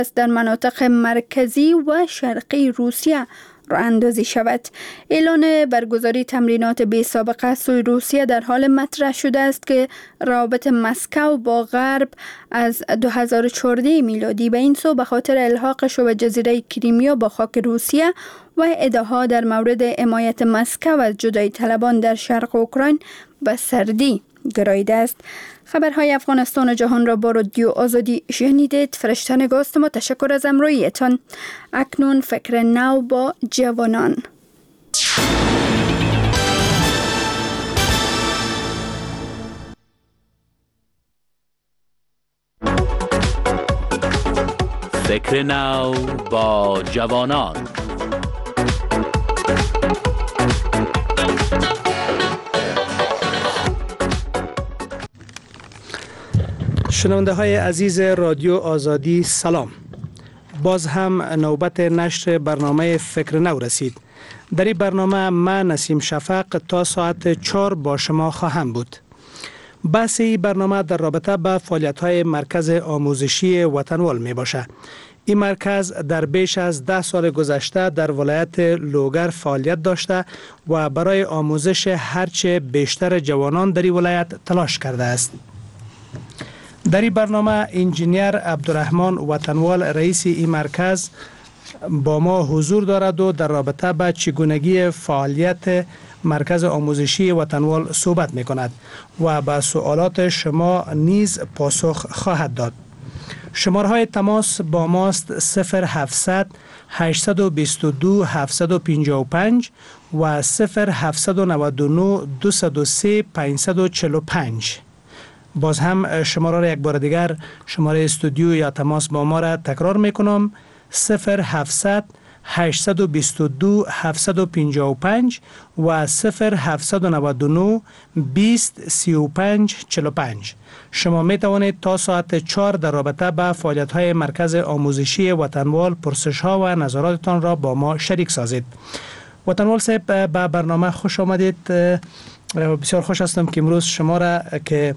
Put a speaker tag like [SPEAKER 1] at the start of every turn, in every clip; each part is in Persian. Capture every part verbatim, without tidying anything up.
[SPEAKER 1] است در مناطق مرکزی و شرقی روسیه راه اندازی شود. اعلان برگزاری تمرینات بی سابقه از سوی روسیه در حال مطرح شده است که روابط مسکو با غرب از دو هزار و چهارده میلادی به این سو به خاطر الحاقش به جزیره کریمیا با خاک روسیه و ادعاها در مورد حمایت مسکو از جدایی طلبان در شرق اوکراین به سردی گراییده است. خبرهای افغانستان و جهان را با رادیو آزادی شنیدید. فرشته نگاست ما، تشکر از همراهیتان. اکنون فکر نو با جوانان.
[SPEAKER 2] فکر نو با جوانان.
[SPEAKER 3] شنونده های عزیز رادیو آزادی سلام. باز هم نوبت نشر برنامه فکر نو رسید. در این برنامه من نسیم شفق تا ساعت چهار با شما خواهم بود. بحث این برنامه در رابطه با فعالیت های مرکز آموزشی وطنوال می باشه. این مرکز در بیش از ده سال گذشته در ولایت لوگر فعالیت داشته و برای آموزش هرچه بیشتر جوانان در این ولایت تلاش کرده است. در این برنامه انجینیر عبدالرحمن وطنوال رئیس این مرکز با ما حضور دارد و در رابطه با چگونگی فعالیت مرکز آموزشی وطنوال صحبت می کند و به سوالات شما نیز پاسخ خواهد داد. شماره های تماس با ماست صفر هفتصد هشتصد و بیست و دو هفتصد و پنجاه و پنج و صفر هفتصد و نود و نه دویست و سه پانصد و چهل و پنج. باز هم شماره را یک بار دیگر، شماره استودیو یا تماس با ما را تکرار میکنم: صفر هفتصد هشتصد و بیست و دو هفتصد و پنجاه و پنج و صفر هفتصد و نود و نه بیست سی و پنج چهل و پنج. شما می توانید تا ساعت چهار در رابطه با فعالیت های مرکز آموزشی وطنوال پرسش ها و نظراتتان را با ما شریک سازید. وطنوال صاحب، به برنامه خوش آمدید. بسیار خوش هستم که امروز شما را که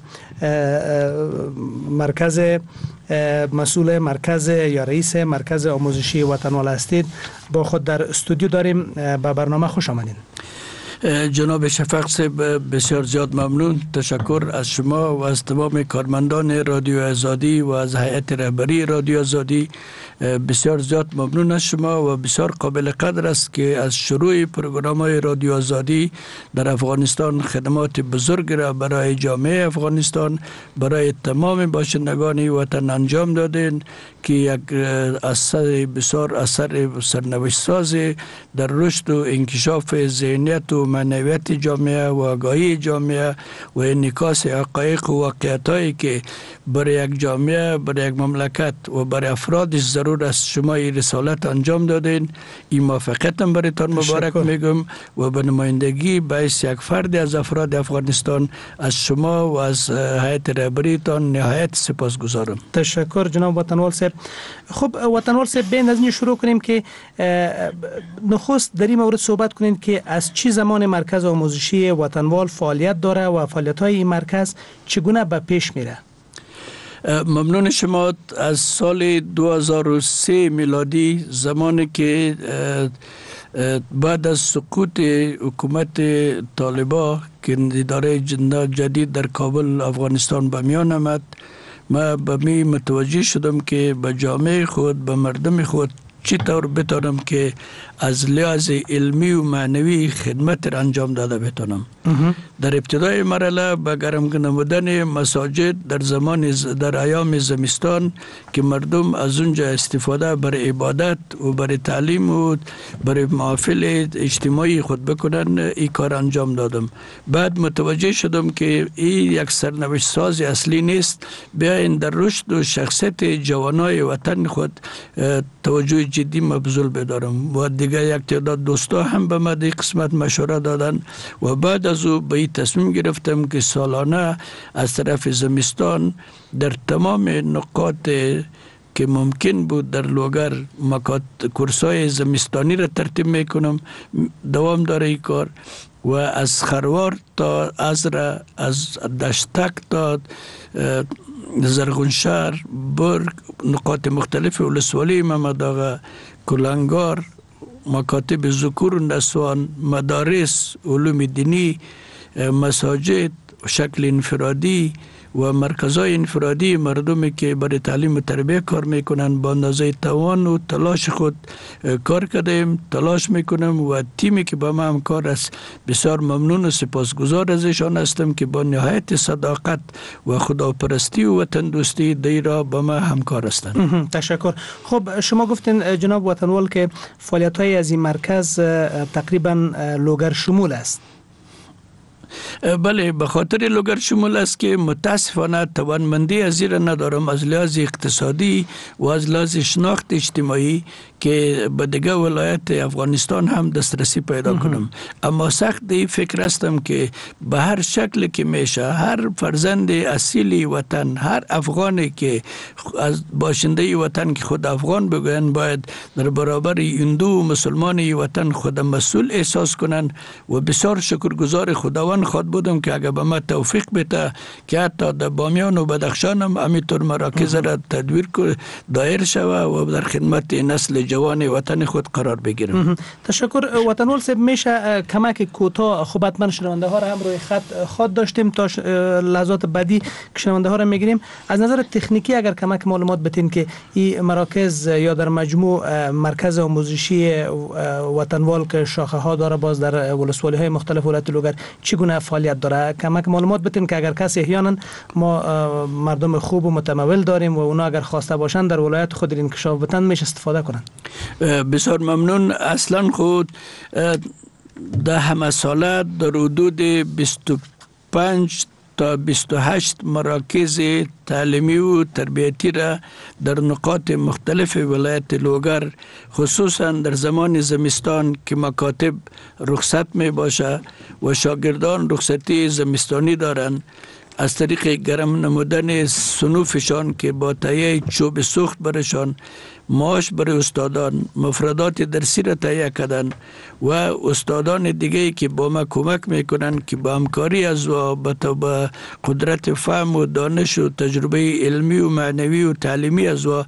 [SPEAKER 3] مرکز مسئول مرکز یا رئیس مرکز آموزشی وطنوال هستید با خود در استودیو داریم. به برنامه خوش آمدید.
[SPEAKER 4] جناب شفق صاحب، بسیار زیاد ممنون. تشکر از شما و از تمام کارمندان رادیو آزادی و از هیئت رهبری رادیو آزادی. بسیار زیاد ممنون از شما و بسیار قابل قدر است که از شروع پروگرام های رادیو آزادی در افغانستان خدمات بزرگ را برای جامعه افغانستان، برای تمام باشندگان وطن انجام دادین که یک اثر بسیار اثر سرنوشت ساز در رشد و انکشاف ذهنیت و معنویت جامعه و آگاهی جامعه و انعکاس حقایق و واقعیتایی که برای یک جامعه، برای یک مملکت و برای افرادش ضرور است شما این رسالت انجام دادین. این موفقیتم برایتان مبارک میگم و به نمایندگی باعث یک فرد از افراد افغانستان از شما و از هیئت رهبریتان نهایت سپاسگزارم.
[SPEAKER 3] تشکر جناب وطنوال صاحب. خب وطنوال صاحب، بین از این شروع کنیم که نخست در این مورد صحبت کنید که از چه زمان مرکز آموزشی وطنوال فعالیت داره و فعالیت‌های این مرکز چگونه به پیش میره؟
[SPEAKER 4] ممنون شما. از سال دو هزار و سه میلادی، زمانی که بعد از سقوط حکومت طالبان که اداره جدید در کابل افغانستان به میان آمد، ما به می متوجه شدم که به جامعه خود، به مردم خود چطور بتانم که از لحاظ علمی و معنوی خدمت را انجام داده بتانم. در ابتدای مرحله به گرم نمودن مساجد در زمان در ایام زمستان که مردم از اونجا استفاده برای عبادت و برای تعلیم و برای محافل اجتماعی خود بکنن، این کار انجام دادم. بعد متوجه شدم که این یک سرنوشت ساز اصلی نیست. بیاین در رشد و شخصیت جوانای وطن خود توجه جدی مبذول بدارم. و دیگه یک تعداد دوستا هم به من قسمت مشوره دادن و بعد از او به این تصمیم گرفتم که سالانه از طرف زمستان در تمام نقاط که ممکن بود در لوگر مکات کورسای زمستانی را ترتیب میکنم. دوام داره این کار و از خروار تا ازرا، از دشتک تا زرغونشهر، برگ، نقاط مختلف ولسوالی ممداغ، کلنگار، مکاتب ذکور و نسوان، مدارس، علوم دینی، مساجد، شکل انفرادی و مرکزهای انفرادی مردمی که برای تعلیم و تربیه کار میکنن با اندازه توان و تلاش خود کار کردیم، تلاش میکنم و تیمی که با ما همکار است بسیار ممنون و سپاسگزار ازشان هستم که با نهایت صداقت و خداپرستی و وطن دوستی دیرا با ما همکار هستند.
[SPEAKER 3] تشکر. خب شما گفتین جناب وطنوال که فعالیت های از این مرکز تقریبا لوگر شمول است.
[SPEAKER 4] بله، به خاطر لوگر شمول است که متاسفانه توانمندی از این ندارم از لحاظ اقتصادی و از لحاظ شناخت اجتماعی که به دیگه ولایت افغانستان هم دسترسی پیدا کنم. اما سخت این فکر هستم که به هر شکل که میشه هر فرزند اصیلی وطن، هر افغانی که از باشنده وطن که خود افغان بگوین باید در برابر هندو و مسلمان وطن خود مسئول احساس کنن و بسیار شکرگزار خداوند خود بودم که اگر به ما توفیق بده که حتی در بامیان و بدخشان هم همینطور مراکز را تدویر دایر شوه و در خدمت نسل جوان وطن خود قرار بگیرم.
[SPEAKER 3] تشکر. وطنوال صاحب میشه کمک کوتاه خوب حتما شنونده ها را هم روی خط خود داشتیم تا لحظات بعدی که شنونده ها را میگیریم. از نظر تکنیکی اگر کمک معلومات بتین که این مراکز یا در مجموع مرکز آموزشی وطنوال که شاخه ها داره باز در ولسوالی های مختلف ولایت لوگر چگونه فعالیت داره کمک معلومات بتین که اگر کسی احیانا ما مردم خوب و متمول داریم و اونا اگر خواسته باشن در ولایت خود انکشاف بتن میشه استفاده کنن.
[SPEAKER 4] بسیار ممنون. اصلا خود در همه ساله در حدود بیست و پنج تا بیست و هشت مراکز تعلیمی و تربیتی را در نقاط مختلف ولایت لوگر خصوصا در زمان زمستان که مکاتب رخصت می باشه و شاگردان رخصتی زمستانی دارند از طریق گرم نمودن صنوفشان که با تهیه چوب سوخت برشان معاش برای استادان مفردات درسی را تهیه کردن و استادان دیگه که با ما کمک میکنن که با همکاری از و با قدرت فهم و دانش و تجربه علمی و معنوی و تعلیمی از و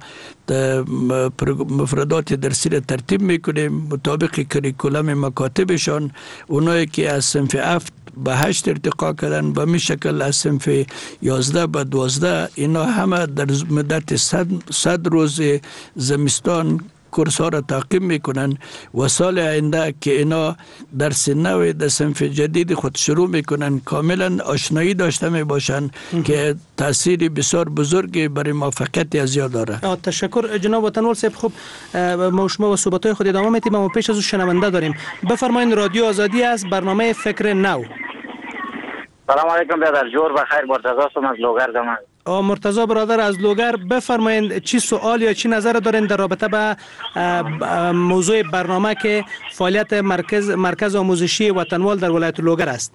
[SPEAKER 4] مفردات درسی را ترتیب میکنیم مطابق کریکولم مکاتبشان. اونایی که از صنف هفت به هشت ارتقا کردن به می شکل از صنف یازده به دوازده اینا همه در مدت صد, صد روز زمستان کورس ها را تعقیب میکنن و سال آینده که اینا درس نو در صنف جدید خود شروع میکنن کاملا آشنایی داشته می باشن که تأثیری بسیار بزرگی برای موفقیت از یاد داره.
[SPEAKER 3] تشکر جناب وطنوال صاحب. خب ما شما و صحبت‌های خود ادامه میدیم اما پیش از شنونده داریم. بفرمایید رادیو آزادی از برنامه فکر نو.
[SPEAKER 5] سلام علیکم برادر جور بخیر. مرتضی هستم از لوگر زمان.
[SPEAKER 3] مرتضی برادر از لوگر، بفرمایید چی سوال یا چی نظر دارین در رابطه به موضوع برنامه که فعالیت مرکز مرکز آموزشی وطنوال در ولایت لوگر است؟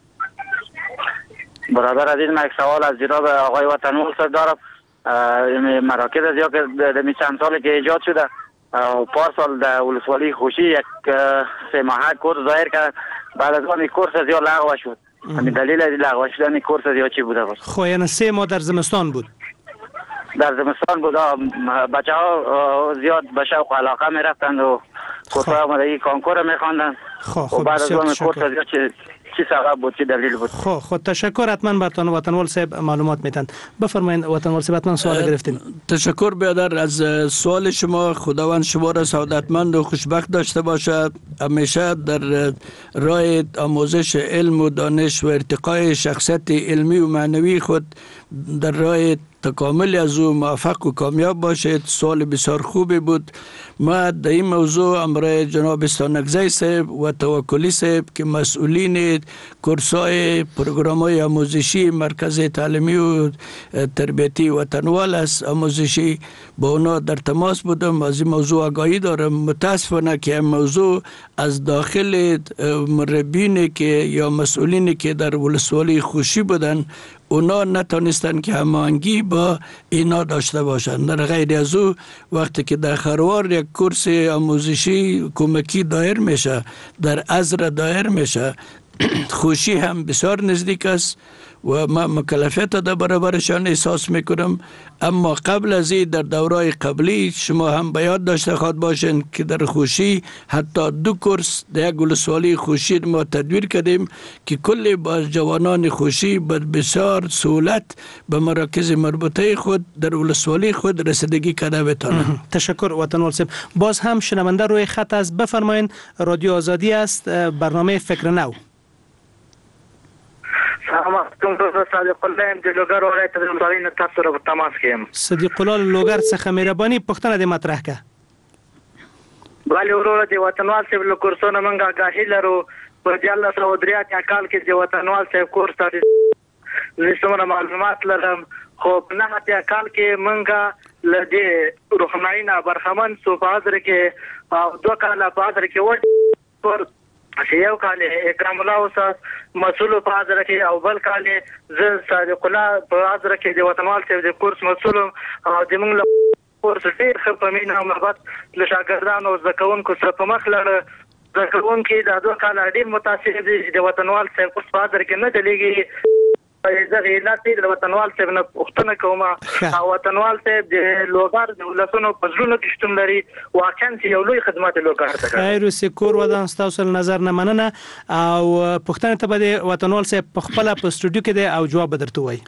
[SPEAKER 5] برادر عزیز من یک سوال از جناب آقای وطنوال صاحب دارم. مراکز از یا که در چند سالی که ایجاد شده پارسال در ولسوالی خوشی یک سه ماهه کورس ظاهر کرد، بعد از آن کورس از یا لغو شد. همین دلیل از لغو شدن کورس از یا چی بوده باشه؟
[SPEAKER 3] خب یعنی سه ماه در زمستان بود.
[SPEAKER 5] در زمستان بود. بچه ها زیاد به شوق و علاقه می رفتند و کورس های آمادگی کانکور می خواندند و بعد از آن کورس از یا چی چی سبب بود، چی دلیل بود؟
[SPEAKER 3] خب خود تشکر. حتما برتان وطنوال صاحب معلومات میتن. بفرمایید وطنوال صاحب حتما سوال گرفتین.
[SPEAKER 4] تشکر برادر از سوال شما. خداوند شما را سعادتمند و خوشبخت داشته باشد. همیشه در راه آموزش علم و دانش و ارتقای شخصیت علمی و معنوی خود در راه تکامل از او موفق و کامیاب باشید. سوال بسیار خوبی بود. ما در این موضوع امرای جناب استانکزی صاحب و توکلی صاحب که مسئولین کورس‌های پروگرام‌های آموزشی مرکز تعلیمی و تربیتی وطنوال است آموزشی با اونا در تماس بودم. از این موضوع آگاهی دارم. متاسفانه که این موضوع از داخل مربین که یا مسئولین که در ولسوالی خوشی بودن اونا نتونستن که هماهنگی با اینا داشته باشند. در غیر از او وقتی که در خروار یک کورس آموزشی کمکی دایر میشه، در ازر دایر میشه، خوشی هم بسیار نزدیک است و ما مکلفیت در برابرشان احساس میکنم. اما قبل از این در دورای قبلی شما هم به یاد داشته خواهد باشین که در خوشی حتی دو کورس در یک ولسوالی خوشی ما تدبیر کردیم که کل با جوانان خوشی بسیار سهولت به مراکز مربوطه خود در ولسوالی خود رسیدگی کرده بتانند.
[SPEAKER 3] تشکر وطنوال صاحب. باز هم شنونده روی خط است، بفرمایین. رادیو آزادی است، برنامه فکر نو.
[SPEAKER 6] سلام علیکم. صادق الله ام د لوګر ولایت د مطالعې تاسو سره په تماس کې یم.
[SPEAKER 3] صدیق الله لوګر څخه مهرباني پوښتنه دې مطرح کړه.
[SPEAKER 6] بله وروره د وطنوال صاحب له کورسونو موږ آګاهي لرو. په دیارلس سوه درې اتیا کال کې د وطنوال صاحب کورس ته زه څومره معلومات لرم، خو په نهه اتیا کال کې موږ له دې روښنایي نه برخمن سو په حاضر کې او دوه کاله په حاضر کې وړ چې یو کال اکرام الله استاد مسؤل په حاضر کې او بل کال زه صادق الله په حاضر کې د وطنوال صاحب د کورس مسؤل او د موږ له کورس ډېر ښه په مینه او محبت له شاګردانو او زده کوونکو سره په مخ لاړه. زده کوونکي دا دوه کاله ډېر متاثر دي چې د وطنوال صاحب کورس په حاضر کې نه چلېږي. زه غیرت د وطنوال صاحب نه پوښتنه کوم او وطنوال صاحب د لوګر د ولسونو په زړونو کې شتون لري، واقعا چې یو لوی خدمت لوګر ته کوي.
[SPEAKER 3] خیر سکور ودان تاسو نظر نه مننه او پوښتنه ته به وطنوال صاحب په خپل په سټوډیو کې دی او جواب درته وایي.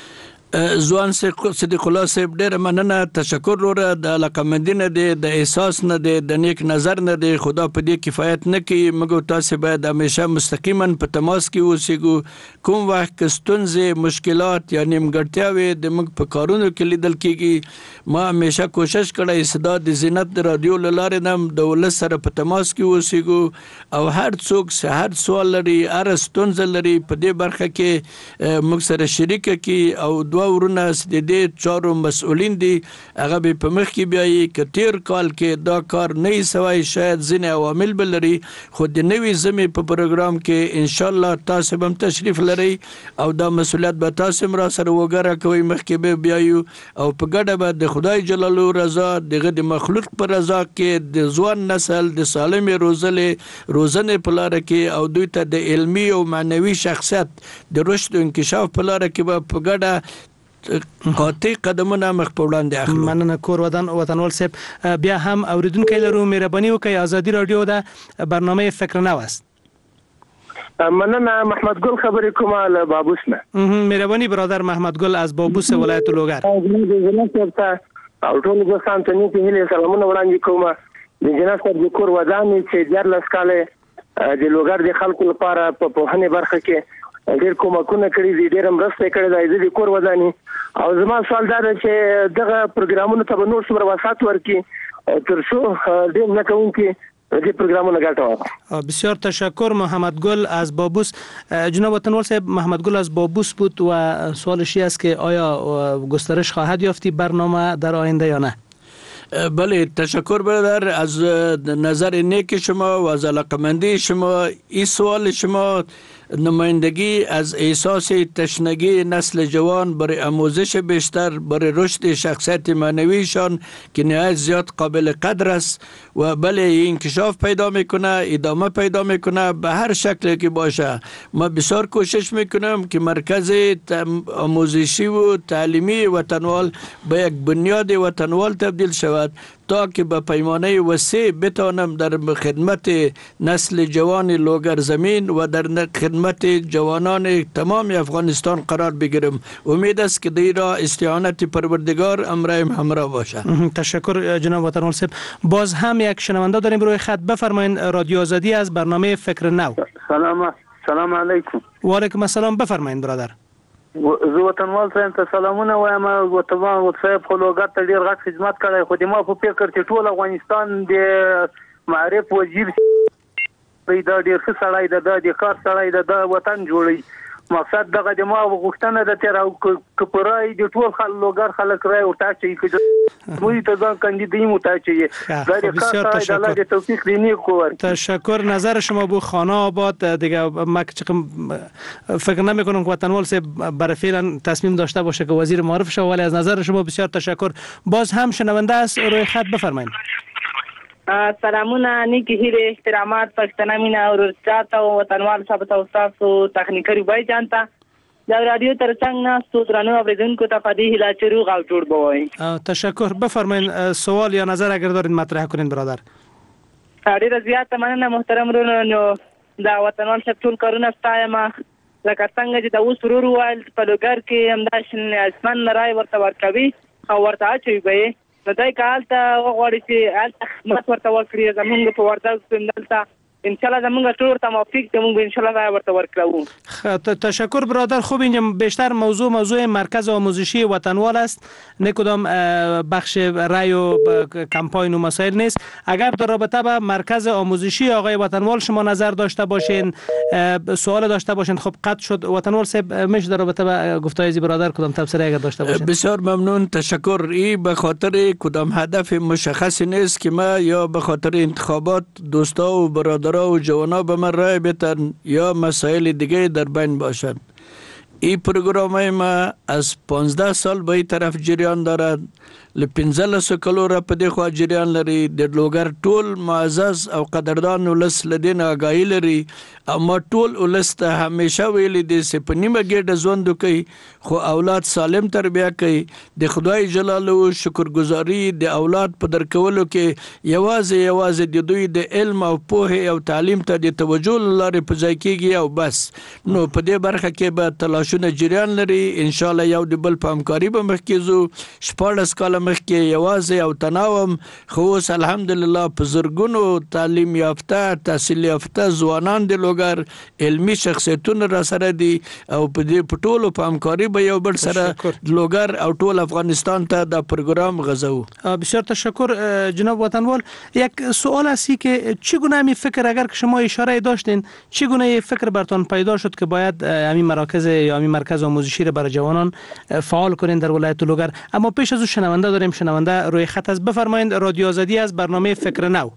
[SPEAKER 4] ځوان صدیق الله صاحب ډېر مننه، تشکر وروره. د علاقمندي نه دی، د احساس نه دی، د نیک نظر نه دی. خدا په دې کفایت نه کوي. موږ تاسو باید همیشه مستقیما په تماس کې اوسېږو. کوم وخت کې ستونزې، مشکلات یا نیمګړتیاوې د موږ په کارونو کې لیدل کېږي، ما همیشه کوشش کړی چې دا د زینت د رادیو له لارې نه د ولس سره په تماس کې اوسېږو او هر څوک چې هر سوال لري، هر ستونزه لري، په دې برخه کې موږ سره شریک کړي او دوه ورونه د دې چارو مسؤلین دي. هغه به په مخ کې بیایي که تیر کال کې دا کار نه سوای، شاید ځینې عوامل به لري، خو د نوي زمې په پروګرام کې انشاءالله تاسو هم تشریف لرئ او دا مسؤلیت به تاسو هم را سره وګوره کوئ. مخکې به بیایو او په ګډه به د خدای جلاله رضا، دغه د مخلوق په رضا کې د ځوان نسل د سالمې روزلې روزنې په لاره کې او دوی ته د علمي او معنوي شخصیت د رشد او انکشاف په لاره کې به په ګډه قاطع قدمونه مخ په وړاندې اخلو.
[SPEAKER 3] مننه کور ودان وطنوال صاحب. بیا هم اوریدونکي لرو، مهرباني وکړئ. ازادي رادیو د برنامه فکر نو است.
[SPEAKER 6] مننه. محمد ګل خبرې کومه له بابوس نه.
[SPEAKER 3] مهرباني برادر محمد ګل از بابوس ولایت لوګر.
[SPEAKER 6] او ټول دوستان ته نیک هیلې سلامونه وړاندې کوم. د جناب صاحب د کور ودان چې دیارلس کاله د لوګر د خلکو لپاره په پوهنې برخه کې ډېر کومکونه کړي دي، ډېر مرسته کړې ده د کور وداني. او زما سوال دا ده چې دغه پروګرامونو ته به نور څومره وسعت ورکړي تر څو ډېر زده کوونکي دې پروګرامونه ګټه واخلي.
[SPEAKER 3] بسیار تشکر محمد گل از بابوس. جناب وطنوال صاحب، محمد گل از بابوس بود و سوالش است که آیا گسترش خواهد یافت برنامه در آینده یا نه؟
[SPEAKER 4] بله، تشکر برادر از نظر نیک شما و از علاقمندی شما. این سوال شما نمایندگی از احساس تشنگی نسل جوان برای آموزش بیشتر، برای رشد شخصیت معنویشان که نهایت زیاد قابل قدر است و بله این انکشاف پیدا میکنه، ادامه پیدا میکنه به هر شکلی که باشه. ما بسیار کوشش میکنم که مرکز آموزشی و تعلیمی وطنوال به یک بنیاد وطنوال تبدیل شود تا که به پیمانه وسیع بتوانم در خدمت نسل جوان لوگر زمین و در خدمت جوانان تمام افغانستان قرار بگیرم. امید است که در را استعانت پروردگار امرایم همراه باشه.
[SPEAKER 3] تشکر جناب وطنوال صاحب. باز هم یک شنونده داریم روی خط، بفرمایید. رادیو آزادی از برنامه فکر نو.
[SPEAKER 6] سلام سلام علیکم.
[SPEAKER 3] و علیکم السلام، بفرمایید برادر.
[SPEAKER 6] زه وطنوال صاحب ته سلامونه وایم. وطنوال صاحب خو لوګر ته ډېر غټ خدمت کړی، خو د ما په فکر چې ټول افغانستان د معرف وزیر دا ډېر ښه سړی ده، د کار سړی ده، د وطن جوړوي. مقصد دغه د ما غوښتنه ده چې که په رای د ټول خلک لوګر خلک رای ورته چې دوی ته ځان کاندیدای متوجه دا د کار سړی ده، د توفیق دینی کوور.
[SPEAKER 3] تشکر. نظر شما بو خانه آباد دیگه. ما فکر نمی کنم که وطنوال صاحب برای فعلا تصمیم داشته باشه که وزیر معرف شه، ولی از نظر شما بسیار تشکر. باز هم شنونده است روی خط، بفرمایید.
[SPEAKER 6] سلامونه نیکی هیله احترامات پښتنه مینا ورسات او وطنوال صاحب تاسو تخنیکي بای جانتا دا رادیو ترڅنګ ناستو درنو اوریدونکو ته پدې هیله چې روغ او جوړ بوي.
[SPEAKER 3] تشکر. بفرمایید سوال یا نظر اگر دارید مطرح کنین برادر.
[SPEAKER 6] ډیره زیاته مننه محترم رونو. دا وطنوال صاحب ټول کارونه ستایم لکه څنګه چې دا اوس ورور وایل په لوګر کې همداشن اسمان نړۍ ورته ورکوي او ورته اچوي به نو دای کال ته وغوړي چې الته خدمت ورته ورکړي زمونږ په ورته سندلتا ان شاء الله زمونږ ټول ته موافق زمونږ ان شاء الله ورته ورکړو.
[SPEAKER 3] تشکر برادر. خوب اینجا بیشتر موضوع موضوع مرکز آموزشی وطنوال است، نه کدام بخش رای و کمپاین و مسائل نیست. اگر در رابطه با مرکز آموزشی آقای وطنوال شما نظر داشته باشین، سوال داشته باشین، خب قطع شد. وطنوال صاحب میشه در رابطه با گفتگوی از برادر کدام تبصره اگر داشته باشین؟
[SPEAKER 4] بسیار ممنون. تشکر. این به خاطر کدام هدف مشخصی نیست که ما یا به خاطر انتخابات دوستا و برادر و جوانا به من رای بتن یا مسائل دیگه در بین باشد. این پروگرام ما از پانزده سال به این طرف جریان دارد. لپنځه سوه کلو را په دې خوا جریان لري. د لوګر ټول معزز او قدردان ولس له دې نه آګاهي لري او ما ټول ولس ته همیشه ویلي دي چې په نیمه ګېډه ژوند وکړي خو اولاد سالم تربیه کوي. د خدای جلاله شکرګزاري د اولاد په درکولو کې یوازې یوازې د دوی د علم او پوهې او تعلیم ته د توجه له لارې په ځای کېږي او بس. نو په دې برخه کې به تلاشونه جریان لري. انشاءالله یو د بل په همکاري به مخکې ځو. شپاړس کاله مخکې یوازې او تناوم خو اوس الحمدلله په زرګونو تعلیم یافته تحصیل یافته ځوانان د لوګر علمي شخصیتونه را سره دي او په دې په ټولو په همکاري به یو بل سره لوګر او ټول افغانستان ته دا پروگرام غزو.
[SPEAKER 3] بسیار تشکر جناب وطنوال. یک سوال است که چگونه می فکر اگر که شما اشاره داشتین چگونه فکر برتان پیدا شد که باید همین مراکز یا همین مرکز آموزشی را برای جوانان فعال کنین در ولایت لوګر؟ اما پیش از او شنونده داریم. شنونده روی خط است. بفرمایید. رادیو آزادی از برنامه فکر نو.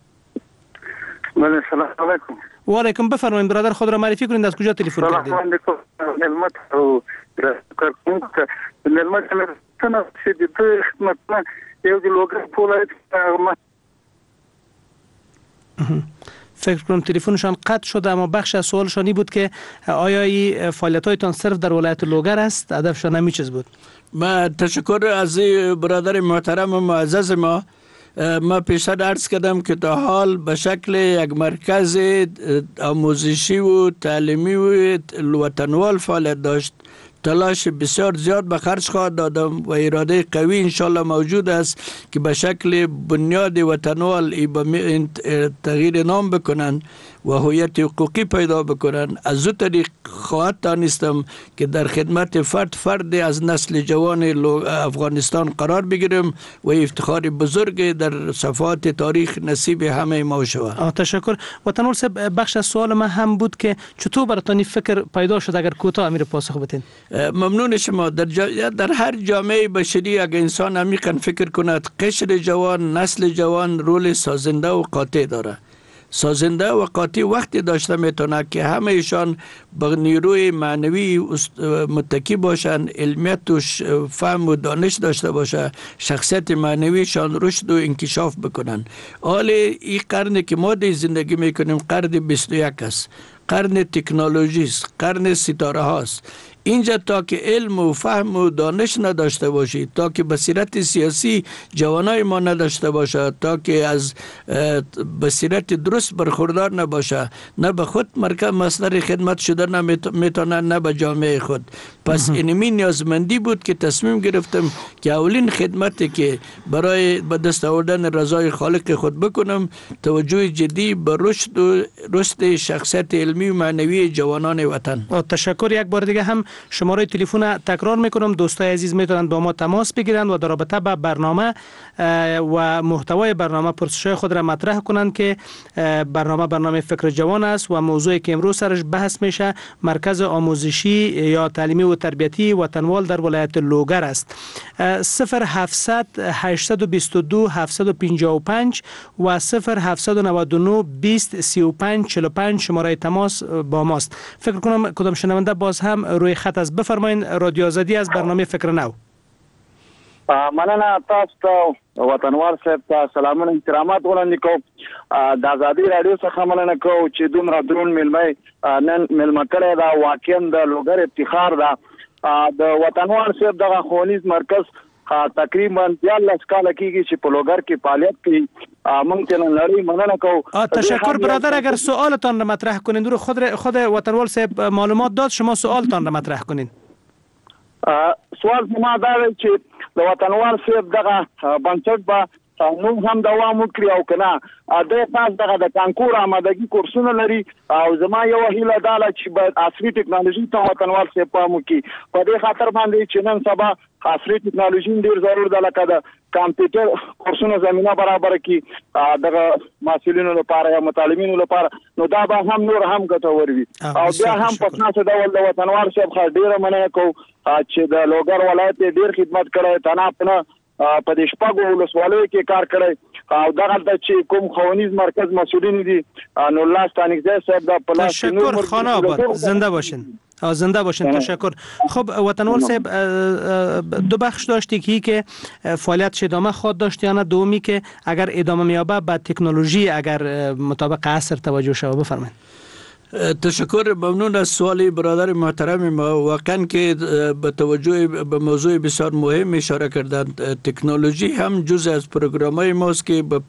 [SPEAKER 7] بله سلام علیکم.
[SPEAKER 3] و علیکم. بفرمایید برادر خود را معرفی کنید. از کجا تلفن کردید؟
[SPEAKER 7] سلام علیکم. نعمت او کارکون ته نعمت څنګه چې د خدمت یو د لوګر په ولایت
[SPEAKER 3] فکر کنم تلفنشان قطع شده، اما بخش از سوالشانی بود که آیا این فعالیت‌هایتان صرف در ولایت لوګر است؟ هدفشان همین چیز بود.
[SPEAKER 4] ما تشکر از برادر محترم و معزز ما. ما پیشتر عرض کردم که تا حال به شکل یک مرکز آموزشی و تعلیمی و وطنوال فعالیت داشت. تلاش بسیار زیاد به خرج خواهد دادم و اراده قوی انشالله موجود است که به شکل بنیاد وطنوال ای تغییر نام بکنن و هویت حقوقی پیدا بکنن. از او طریق خواهد دانستم که در خدمت فرد فرد از نسل جوان افغانستان قرار بگیرم و افتخار بزرگ در صفحات تاریخ نصیب همه ما شود.
[SPEAKER 3] تشکر. وطنوال صاحب بخش از سوال من هم بود که چطور براتون فکر پیدا شد؟ اگر کوتاه امیر پاسخ بدین.
[SPEAKER 4] ممنون شما. در, جا... در هر جامعه بشری اگر انسان عمیقاً فکر کند قشر جوان نسل جوان رول سازنده و قاطع داره. سازنده و قاطع وقتی داشته میتونه که همه ایشان به نیروی معنوی متکی باشن، علمیت و فهم و دانش داشته باشه، شخصیت معنویشان رشد و انکشاف بکنن. حال این قرن که ما دی زندگی میکنیم قرن بیست و یک است. قرن تکنولوژی است، قرن ستاره هاست. اینجا تا که علم و فهم و دانش نداشته باشی، تا که بصیرت سیاسی جوانای ما نداشته باشه، تا که از بصیرت درست برخوردار نباشه، نه به خود مرکز مصدر خدمت شده نمیتونه، نه به جامعه خود. پس اینمی نیازمندی بود که تصمیم گرفتم که اولین خدمتی که برای به دست آوردن رضای خالق خود بکنم توجه جدی به رشد و رشد شخصیت علمی و معنوی جوانان وطن.
[SPEAKER 3] تشکر. یک بار دیگه هم شماره تلفن تکرار میکنم. دوستای عزیز میتونن با ما تماس بگیرند و در رابطه با برنامه و محتوای برنامه پرسش‌های خود را مطرح کنند که برنامه برنامه فکر جوان است و موضوعی که امروز سرش بحث میشه مرکز آموزشی یا تعلیمی و تربیتی وطنوال در ولایت لوګر است. صفر هفتصد هشتصد و بیست و دو هفتصد و پنجاه و پنج و صفر هفتصد و نود و نه بیست سی و پنج چهل و پنج شماره تماس با ماست. فکر کنم کدام شنونده باز هم روی خط است. بفرمایید. رادیو آزادی از برنامه فکر نو.
[SPEAKER 7] مننه تاسو ته وطنوال صاحب ته سلامونه احترامات وړاندې کوم. د ازادي رادیو څخه مننه کوم چې دومره درون ملمه نن ملمه کړی دا واقعا د لوګر افتخار ده. د وطنوال صاحب دغه ښوونیز مرکز تقریبا دیارلس کاله کېږي چې په لوګر کې فعالیت کوي. موږ ته نړۍ مننه کوو.
[SPEAKER 3] تشکر برادر. اگر سوالتان را مطرح کنین رو خود خود وطنوال صاحب معلومات داد، شما سوالتان را مطرح کنین.
[SPEAKER 7] سوال زما دا دی چې د وطنوال صاحب دغه بنسټ به نو هم دوام وکړي او کنه د تاسو دغه د کانکور آمادګي کورسونه لري او زما یو هیله دا ده چې باید عصري ټکنالوژي ته وطنوال صاحب پام وکړي. په دې خاطر باندې چې نن سبا عصري ټکنالوژي ډیر ضرور ده، لکه د کمپیوټر کورسونو زمينه برابر کړي دغه محصلینو لپاره یا متعلمینو لپاره، نو دا به هم نور هم ګټور وي. او بیا هم په تاسو ډول د وطنوال صاحب خا ډیره مننه کوم چې د لوګر ولایت ډیر خدمت کړی، تنه نه په دې شپږو ولسوالیو کې کار کړی او دغه د چې کوم ښوونیز مرکز مسئولین دي نو الله ستانکزی صاحب د پلاس
[SPEAKER 3] تشکر. خانه آباد زنده باشین. زنده باشین. تشکر. خب وطنوال صاحب دو بخش داشتی که که فعالیت ادامه خواهد داشت یا نه، دومی که اگر ادامه میابه به تکنولوژی اگر مطابق عصر توجه شود. بفرمایید.
[SPEAKER 4] تشکر. ممنون از سوال برادر محترم ما. واقعا که به توجه به موضوع بسیار مهم اشاره کردند. تکنولوژی هم جزء از پروگرام‌های ماست که به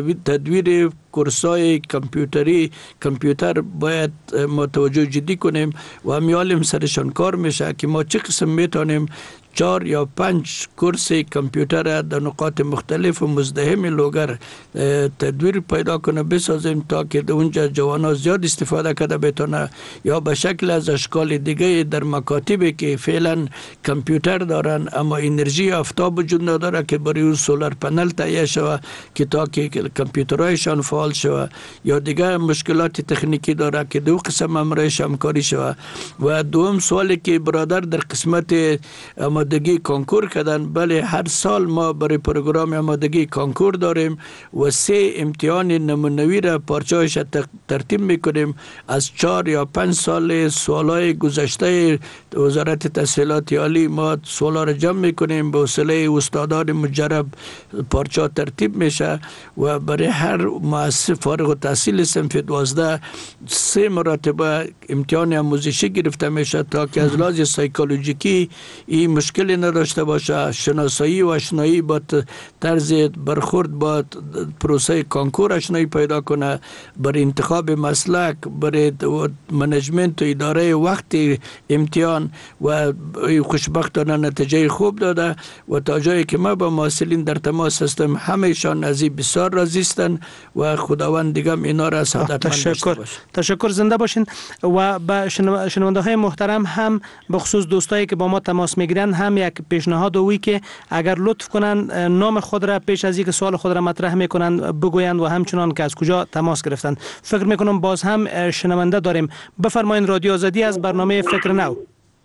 [SPEAKER 4] تدویر کورس‌های کامپیوتری کامپیوتر باید ما توجه جدی کنیم و همیالیم سرشان کار میشه که ما چه قسم میتونیم چهار یا پنج کورس کامپیوتر در نقاط مختلف و مزدحم لوگر تدویر پیدا کنه بسازیم تا که در اونجا جوانا زیاد استفاده کرده بتونه، یا به شکل از اشکال دیگه در مکاتبی که فعلا کامپیوتر دارن اما انرژی آفتاب وجود نداره که برای اون سولار پنل تهیه شوه که تا که کامپیوترهایشان فعال شوه، یا دیگه مشکلات تکنیکی داره که دو قسم امرایش همکاری شوه. و دوم سوالی که برادر در قسمت آمادگی کانکور کردن، بله هر سال ما برای پروگرام آمادگی کانکور داریم و سه امتحان نمونوی را پارچه‌اش ترتیب میکنیم. از چهار یا پنج سال سوالای گذشته وزارت تحصیلات عالی ما سوالا را جمع میکنیم، به وسیله استادان مجرب پارچه ترتیب میشه و برای هر مؤسسه فارغ التحصیل صنف دوازده سه مرتبه امتحان آموزشی گرفته میشه تا که از لحاظ سایکولوژیکی این مشکلی نداشته باشه، شناسایی و آشنایی با طرز برخورد با پروسه کانکور آشنایی پیدا کنه، برای انتخاب مسلک، برای منیجمنت و اداره وقت امتحان و خوشبختانه نتیجه خوب داده و تا جایی که ما با محصلین در تماس هستم همهشان از این بسیار راضی هستند و خداوند دیگه اینا را سعادتمند داشته باشه.
[SPEAKER 3] تشکر. زنده باشین. و با شنونده های محترم هم به خصوص دوستایی که با ما تماس میگیرن هم یک پیشنهاد وی که اگر لطف کنن نام خود را پیش از اینکه سوال خود را مطرح میکنن بگویند و همچنان که از کجا تماس گرفتن. فکر میکنم باز هم شنونده داریم. بفرمایید. رادیو آزادی از برنامه فکر نو.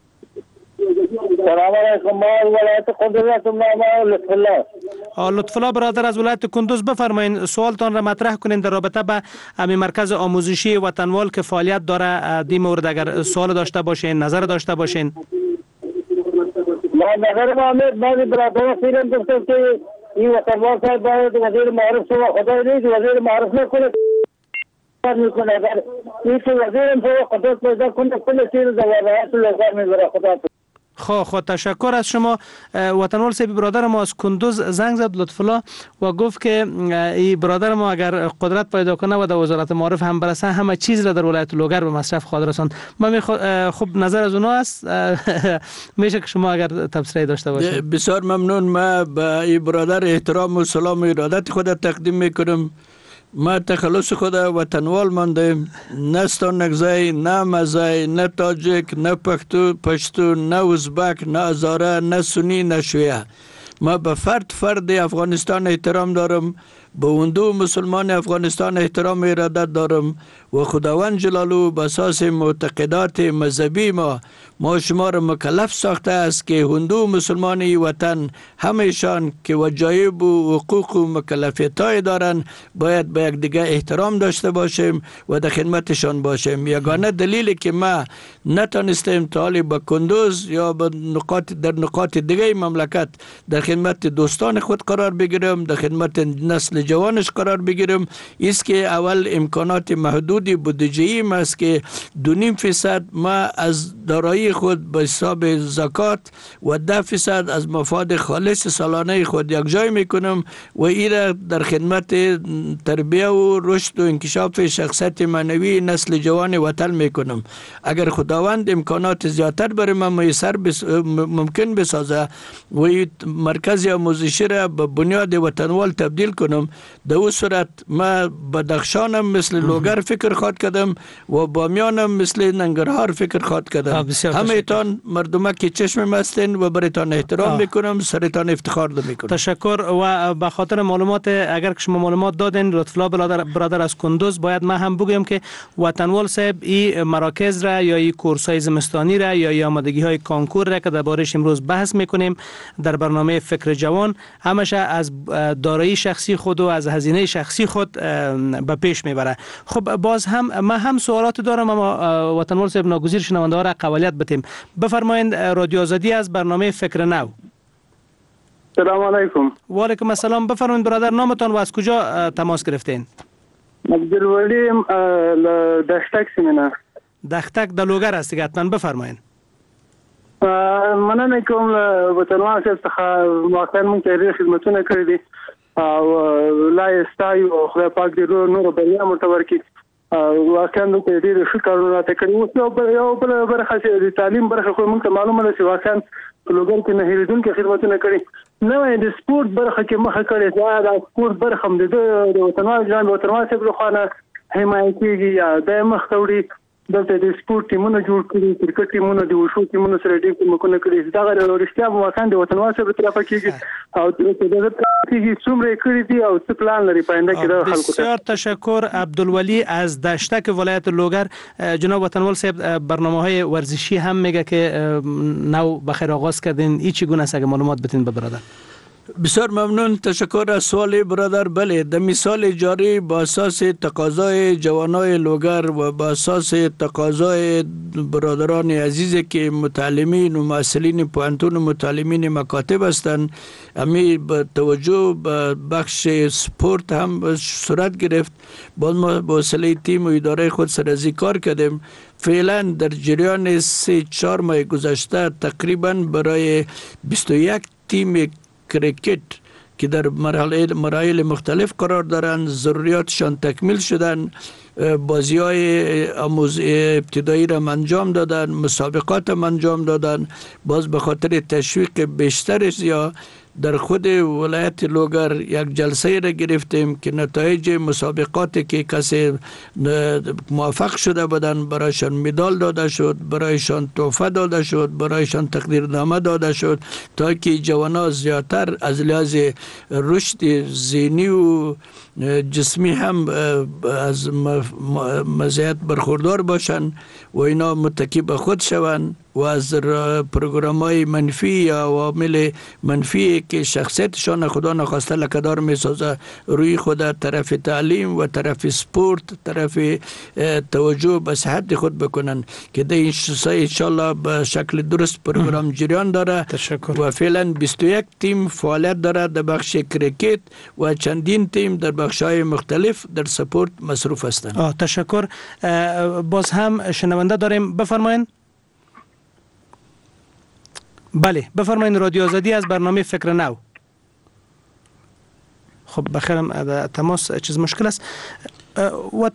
[SPEAKER 7] سلام علیکم. ما ولایت کندوز هستم. نام لطف الله.
[SPEAKER 3] لطف الله برادر از ولایت کندوز، بفرمایید سوالتان را مطرح کنین در رابطه به امی مرکز آموزشی وطنوال که فعالیت داره. دی مورد اگر سوال داشته باشین، نظر داشته باشین.
[SPEAKER 7] ما نظر ما من برادر سیرم گفتم که این وطنوال صاحب باید وزیر معارف شو خدای نیست وزیر معارف نکنه میکنه. اگر این که وزیرم شو قدرت پیدا کنه کل چیز در ولایت لوگر میبره. خدا
[SPEAKER 3] خب خب تشکر از شما. وطنوال صاحب برادر ما از کندوز زنگ زد لطف الله و گفت که این برادر ما اگر قدرت پیدا کنه و در وزارت معارف هم برسه همه چیز را در ولایت لوگر به مصرف خواهد رساند. من خوب نظر از اونها است. میشه که شما اگر تبصره داشته باشید.
[SPEAKER 4] بسیار ممنون. ما به این برادر احترام و سلام و ارادت خود تقدیم میکنم. ما تخلص خود وطنوال ماندیم، نه ستانکزی، نه مزی، نه تاجک، نه پختو، پشتو، نه ازبک، نه ازاره، نه سنی، نه شیعه. ما به فرد فرد افغانستان احترام دارم به هندو مسلمان افغانستان احترام و ارادت دارم و خداوند جلاله به اساس معتقدات مذهبی ما ما شما را مکلف ساخته است که هندو مسلمانی وطن همیشان که وجایب و حقوق و مکلفیت‌های دارند باید به یک دیگه احترام داشته باشیم و در خدمتشان باشیم. یگانه دلیلی که ما نتونستیم تا به کندوز یا به نقاط در نقاط دیگه مملکت در خدمت دوستان خود قرار بگیرم، در خدمت نسل جوانش قرار بگیرم، است که اول امکانات محدودی بودجه‌ای ما است که دو نیم فیصد ما از دارایی خود به حساب زکات و ده فیصد از مفاد خالص سالانه خود یک جای میکنم و این در خدمت تربیه و رشد و انکشاف شخصیت معنوی نسل جوان وطن میکنم. اگر خداوند امکانات زیادتر برای من میسر بس ممکن بسازه و این مرکز آموزشی را به بنیاد وطنوال تبدیل کنم، در اون صورت ما بدخشانم مثل لوگر فکر خواد کردم و بامیانم مثل ننگرهار فکر خواد کردم. همه تان مردمه که چشم مستین و برایتان احترام آه. میکنم، سرتان افتخار میکنم.
[SPEAKER 3] تشکر. و به خاطر معلومات اگر که شما معلومات دادین لطفا برادر, برادر از کندوز، باید ما هم بگم که وطنوال صاحب این مراکز را یا این کورسای زمستانی را یا آمادگی های کانکور را که دربارش امروز بحث میکنیم در برنامه فکر جوان همشه از دارایی شخصی خود و از هزینه شخصی خود به پیش میبره. خب باز هم ما هم سوالات دارم، اما وطنوال صاحب ناگزیر شنونده ها را قبولیت بدیم. بفرمایید رادیو آزادی از برنامه فکر نو.
[SPEAKER 8] سلام علیکم.
[SPEAKER 3] و علیکم السلام. بفرمایید برادر نامتان و از کجا تماس گرفتین؟
[SPEAKER 8] عبدالولی دشتک سیمینه.
[SPEAKER 3] دشتک دلوگر است دیگه، حتما بفرمایید.
[SPEAKER 8] مننه کوم وطنوال صاحب څخه واقعا مونږ ته خدمتونه کړې دي او لا استایو او خدای پاک دې نور بریا مرته ورکړي. واقعا نو په دې ښه کارونه راته کړي. اوس یو بل برخه چې د تعلیم برخه خو مونږ ته معلومه ده چې واقعا لوګر کې نه هېریدونکي خدمتونه کړي. نو د سپورت برخه کې مخه کړې دا د سپورت برخه هم د وطنوال جان وطنوال صاحب لخوا نه حمایت کېږي یا د مخ ته وړي. دلته د سپورت ټیمونه جوړ کړي، کرکټ ټیمونه د وشو ټیمونه سره ډېر کومکونه کړي. دا غوړ رښتیا واقعا د وطنوال صاحب طرفه کېږي او د دې کېږي څومره کړي دي او څه پلان لري پاینده کې د خلکو ته.
[SPEAKER 3] بسیار تشکر. عبدالولی از دشتک ولایت لوگر. جناب وطنوال صاحب برنامه‌های ورزشی هم میگه که نو بخیر آغاز کردین، این چگونه است؟ اگه معلومات بدین به برادر.
[SPEAKER 4] بسیار ممنون. تشکر از سوال برادر. بله، در مثال جاری با اساس تقاضای جوانای لوگر و با اساس تقاضای برادران عزیزی که متعلمین و معلمین پوهنتون و متعلمین مکاتب هستند، امی با توجه به بخش سپورت هم صورت گرفت. باز ما با وسیله تیم و اداره خود سر کار کردیم. فعلا در جریان سه چهار ماه گذشته تقریبا برای بیست و یک تیم کرکت که در مراحل مراحل مختلف قرار دارند ضروریاتشان تکمیل شدن، بازی های آموز ابتدایی را انجام دادن، مسابقات را انجام دادن. باز به خاطر تشویق بیشترش یا در خود ولایت لوگر یک جلسه را گرفتیم که نتایج مسابقاتی که کسی موفق شده بودن برایشان مدال داده شد، برایشان تحفه داده شد، برایشان تقدیرنامه داده شد تا که جوانان زیادتر از لحاظ رشد ذهنی و جسمی هم از مزیت برخوردار باشند و اینا متکی به خود شوند و از پروگرام‌های منفی یا عوامل منفی که شخصیتشان خدا نخواسته لکه‌دار می‌سازه روی خود طرف تعلیم و طرف سپورت، طرف توجه به صحت خود بکنن که در این ان شاءالله به شکل درست پروگرام جریان داره.
[SPEAKER 3] تشکر.
[SPEAKER 4] و فعلا بیست و یک تیم فعالیت داره در بخش کرکت و چندین تیم در بخش‌های مختلف در سپورت مصروف هستند.
[SPEAKER 3] آه تشکر. باز هم شنونده داریم، بفرمایید. بله بفرمایید. رادیو آزادی از برنامه فکر نو. خب بخیرم تماس چیز مشکل است. و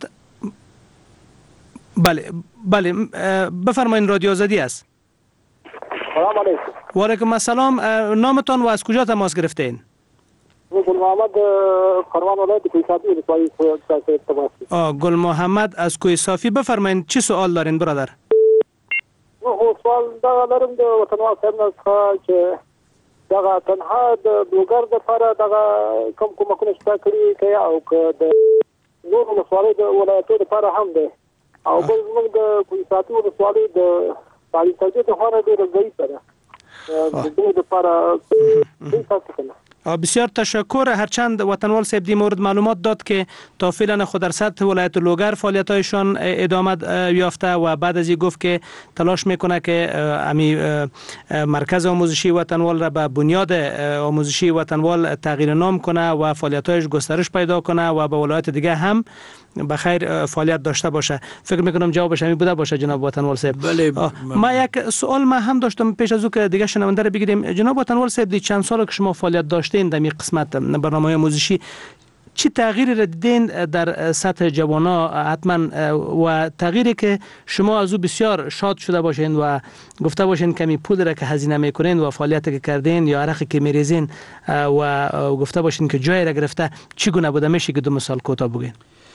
[SPEAKER 3] بله بله بفرمایید. رادیو آزادی است.
[SPEAKER 8] سلام علیکم.
[SPEAKER 3] و علیکم السلام. نامتان و از کجا تماس گرفتین؟
[SPEAKER 8] گل محمد کاروان ولایت کوهستانی تماس.
[SPEAKER 3] آ گل محمد از کوهستانی. بفرمایید چی سوال دارین برادر؟
[SPEAKER 8] نو سوال دا لرم د وطنوال صاحب نه چې د دغه تنها د بلوګر د لپاره دغه کوم کومکونه شته کړي کوي او د نور ولسوالۍ د ولایتونو لپاره هم دی او بل موږ د کویساتي ولسوالۍ د تعلیم تربیت لپاره ډېر ضعیفه ده د دې لپاره څه تاسو کنه.
[SPEAKER 3] بسیار تشکر. هرچند وطنوال صاحب دی مورد معلومات داد که تا فعلا خود در سطح ولایت لوگر فعالیت‌هایشان ادامه یافته و بعد از این گفت که تلاش میکنه که امی مرکز آموزشی وطنوال را به بنیاد آموزشی وطنوال تغییر نام کنه و فعالیت‌هایش گسترش پیدا کنه و به ولایت دیگه هم به خیر فعالیت داشته باشه. فکر میکنم جوابش همین بوده باشه جناب وطنوال صاحب.
[SPEAKER 4] بله.
[SPEAKER 3] ما یک سوال ما هم داشتم پیش از او که دیگه شنونده رو بگیریم. جناب وطنوال صاحب دی چند سال که شما فعالیت داشتین در این قسمت برنامه آموزشی چی تغییری را دیدین در سطح جوانا حتما و تغییری که شما از او بسیار شاد شده باشین و گفته باشین کمی پول را که هزینه میکنین و فعالیتی که کردین یا عرقی که میریزین و گفته باشین که جای را گرفته چگونه بوده؟ میشه که دو مثال کوتاه بگین؟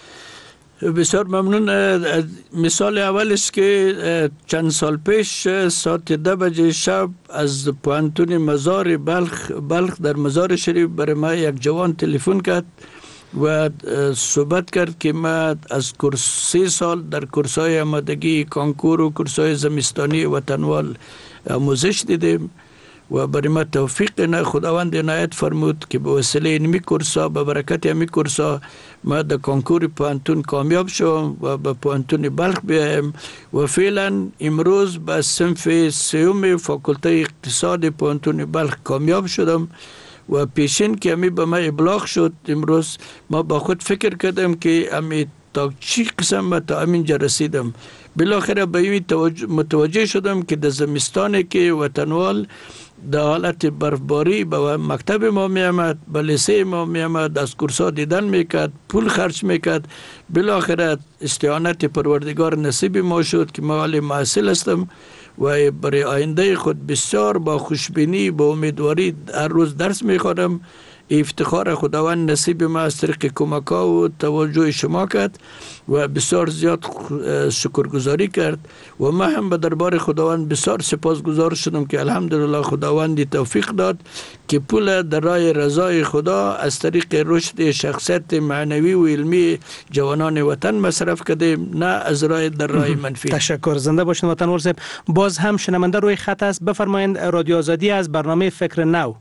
[SPEAKER 4] بسیار ممنون. مثال اولش که چند سال پیش ساعت ده بجه شب از پوهنتون مزار بلخ بلخ در مزار شریف برای ما یک جوان تلفن کرد و صحبت کرد که ما از کورس سه سال در کورس‌های آمادگی کانکور و کورس‌های زمستانی وطنوال آموزش دیدیم و برای ما توفیق نه خداوند عنایت فرمود که به وسیله اینمی کورس‌ها به برکت اینمی کورس‌ها ما در کانکور پوهنتون کامیاب شدم و به پوهنتون بلخ بیایم و فعلا امروز به صنف سوم فاکولته اقتصاد پوهنتون بلخ کامیاب شدم و پیشین که امی به ما ابلاغ شد امروز ما با خود فکر کردم که امی تا چی قسم تا همینجا رسیدم. بالاخره به این متوجه شدم که در زمستانی که وطنوال در حالت برفباری به مکتب ما می آمد، به لیسه ما می آمد، از کورس‌ها دیدن میکرد، پول خرج میکرد. بالاخره استعانت پروردگار نصیب ما شد که ما عالم محصل هستم و برای آینده خود بسیار با خوشبینی با امیدواری هر روز درس میخوانم. افتخار خداوند نصیب ما از طریق کمک‌ها و توجه شما کرد و بسیار زیاد شکرگزاری کرد و ما هم به دربار خداوند بسیار سپاسگزار شدم که الحمدلله خداوند توفیق داد که پول در راه رضای خدا از طریق رشد شخصیت معنوی و علمی جوانان وطن مصرف کردیم، نه از راه در راه منفی.
[SPEAKER 3] تشکر. زنده باشین وطنوال صاحب. باز هم شنونده روی خط است. بفرمایید. رادیو آزادی از برنامه فکر نو.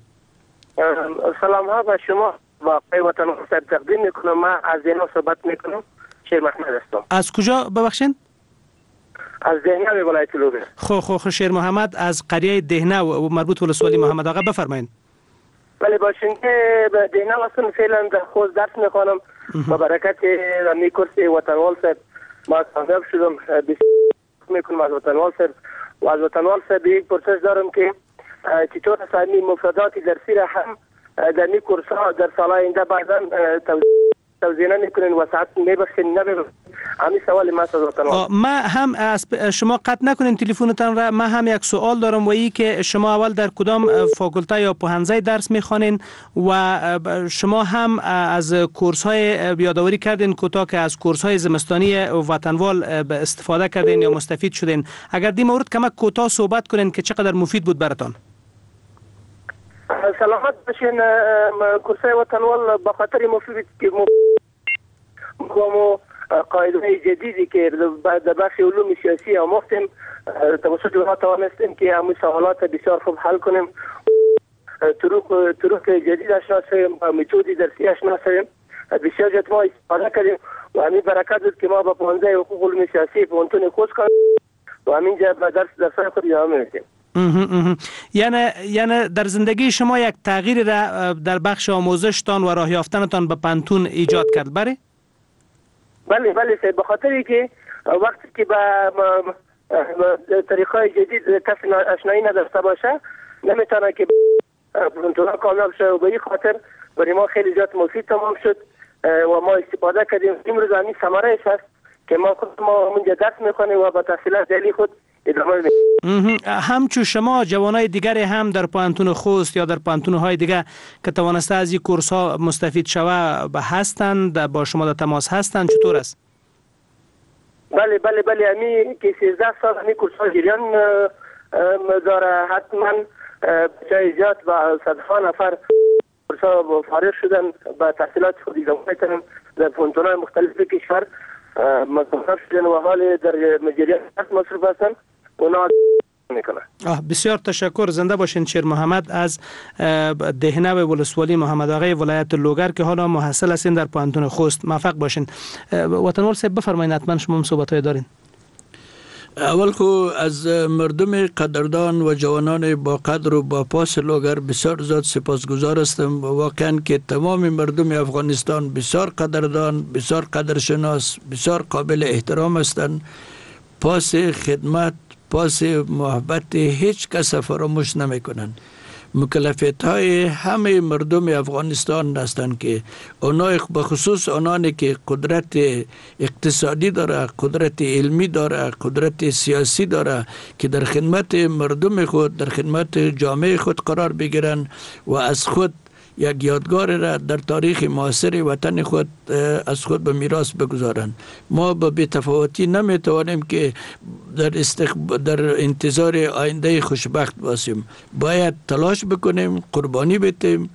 [SPEAKER 9] سلام ها به شما و آقای وطنوال صاحب تقدیم میکنم. من از دهنا صحبت میکنم. شیر محمد هستم.
[SPEAKER 3] از کجا ببخشید؟
[SPEAKER 9] از دهنا ولایت لوگر.
[SPEAKER 3] خو خو خو شیر محمد از قریه دهنا و مربوط ولسوالی محمد آقا بفرمایید.
[SPEAKER 9] بله باشین که به دهنا هستم فعلا در خوز درس میخوانم با برکت می کورس وطنوال صاحب ما کامیاب شدم. بسیار میکنم از وطنوال صاحب و از وطنوال صاحب یک پرسش دارم که چطور سامی مفردات درسی را هم در می کورس ها در سال آینده بعداً توضیح نمیکنین و ساعت میبخشین نمیبخشین. همین سوال ما از وطنوال.
[SPEAKER 3] ما هم از شما قطع نکنین تلفنتان را. ما هم یک سوال دارم و ای که شما اول در کدام فاکولته یا پوهنځی درس میخوانین و شما هم از کورس های یادآوری کردین کوتاه که از کورس های زمستانی وطنوال استفاده کردین یا مستفید شدین. اگر دی مورد کمک کوتاه صحبت کنین که چقدر مفید بود براتون.
[SPEAKER 9] سلامت باشین. کورسای وطنوال به خاطر مفید که مو قاعده جدیدی که در بخش علوم سیاسی آموختیم توسط اونها توانستیم که همون سوالات بسیار خوب حل کنیم. طرق طرق جدید آشنا شدیم، متدی درسی آشنا شدیم، بسیار جد ما استفاده کردیم و همین برکت بود که ما با پوهنځی حقوق علوم سیاسی پوهنتون خوست کردیم و همینجا به درس درسای خود ادامه میدیم.
[SPEAKER 3] یعنی یعنی در زندگی شما یک تغییر را در بخش آموزشتان و راه یافتنتان به پوهنتون ایجاد کرد بله؟
[SPEAKER 9] بله بله به خاطر که وقتی که با طریقای جدید کسی آشنایی نداشته باشه نمیتونه که پوهنتون کامیاب شه و به این خاطر برای ما خیلی زیاد مفید تمام شد و ما استفاده کردیم. امروز همین ثمرهش هست که ما خود ما اونجا درس میخوانیم و با تحصیلات دلی خود ادامه میدیم.
[SPEAKER 3] همچون شما جوانای دیگری هم در پوهنتون خوست یا در پوهنتون‌های دیگه که توانسته از این کورس ها مستفید شوه به هستند با شما در تماس هستند چطور است؟
[SPEAKER 9] بله بله بله امی که سیزده سال امی کورس ها جریان داره. حتما بسیار زیاد و صدها نفر کورسا فارغ شدن به تحصیلات خود ادامه می‌کنن در پوهنتون‌های مختلف کشور مصرف شدن و حال در مجریات مصرف هستند اونا میکنه.
[SPEAKER 3] بسیار تشکر. زنده باشین شیر محمد از دهنه و ولسوالی محمد آقای ولایت لوگر که حالا محصل هستین در پوهنتون خوست. موفق باشین. وطنوال صاحب بفرمایید، حتما شما هم صحبت‌های دارین.
[SPEAKER 4] اول خو از مردم قدردان و جوانان با قدر و با پاس لوگر بسیار زیاد سپاسگزار هستم. واقعا که تمام مردم افغانستان بسیار قدردان، بسیار قدرشناس، بسیار قابل احترام هستند. پاس خدمت، پاس محبت هیچ کس فراموش نمی کنند. مکلفیت های همه مردم افغانستان هستند که اونا بخصوص آنانی که قدرت اقتصادی داره، قدرت علمی داره، قدرت سیاسی داره که در خدمت مردم خود، در خدمت جامعه خود قرار بگیرن و از خود یک یادگار را در تاریخ معاصر وطن خود از خود به میراث بگذارند. ما به بی‌تفاوتی نمیتوانیم که در استقب... در انتظار آینده خوشبخت باشیم. باید تلاش بکنیم، قربانی بدیم،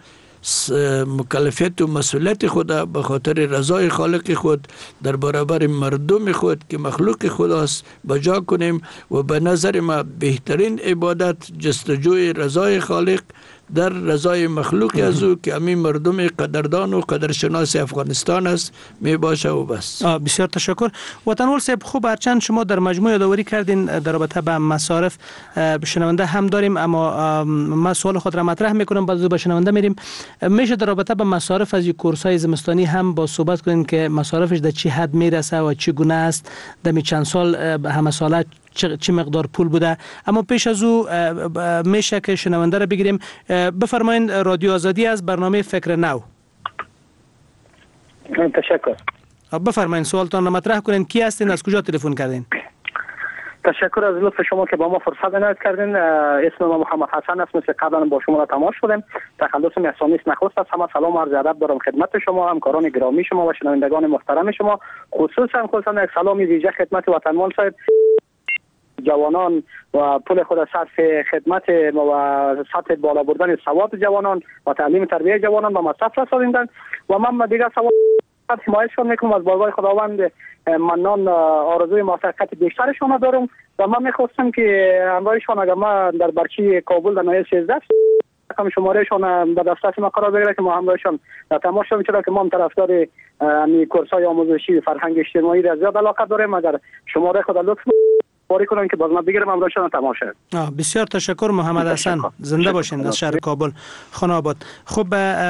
[SPEAKER 4] مکلفیت و مسئولیت خود به خاطر رضای خالق خود در برابر مردم خود که مخلوق خداست بجا کنیم و به نظر ما بهترین عبادت جستجوی رضای خالق در رضای مخلوق از او که همین مردم قدردان و قدرشناس افغانستان است می باشه و بس.
[SPEAKER 3] بسیار تشکر. وطنوال صاحب، خوب هرچند شما در مجموع یادآوری کردین در رابطه به مصارف، شنونده هم داریم اما ما سوال خود را مطرح میکنم بعد به شنونده میریم. میشه در رابطه به مصارف از کورس‌های زمستانی هم با صحبت کنین که مصارفش در چه حد میرسه و چگونه است؟ در چند سال همه ساله چه مقدار پول بوده؟ اما پیش از او میشه که شنونده را بگیریم. بفرمایید. رادیو آزادی از برنامه فکر نو.
[SPEAKER 10] تشکر.
[SPEAKER 3] بفرمایید سوالتان را مطرح کنین. کی هستین؟ از کجا تلفن کردین؟
[SPEAKER 10] تشکر از لطف شما که با ما فرصت عنایت کردین. اسم ما محمد حسن است. مثل قبلا با شما را تماس شدیم. تخلصم اسامیست نخست است. همه سلام و عرض ادب دارم خدمت شما، همکاران گرامی شما و شنوندگان محترم شما. خصوصا خصوصا یک سلام ویژه خدمت وطنوال صاحب، جوانان و پول خود صرف خدمت و سطح بالا بردن سواد جوانان و تعلیم تربیت جوانان به مصرف رسانیدن و من دیگر سواد حمایتشان میکنم. از بارگاه خداوند منان آرزوی موفقیت بیشترشان دارم و من میخواستم که همراهشان اگر ما در برچی کابل در نایه سیزده کم شمارهشان به دسترس ما قرار بگیره که ما همراهشان تماس شدیم، چرا که ما هم طرفدار همین کورس‌های آموزشی فرهنگ اجتماعی را زیاد علاقه داریم. اگر شماره خود لطف باری کنن که باز ما بگیرم همراهشان تماس شد.
[SPEAKER 3] بسیار تشکر محمد حسن. زنده باشین از شهر کابل خان آباد. خب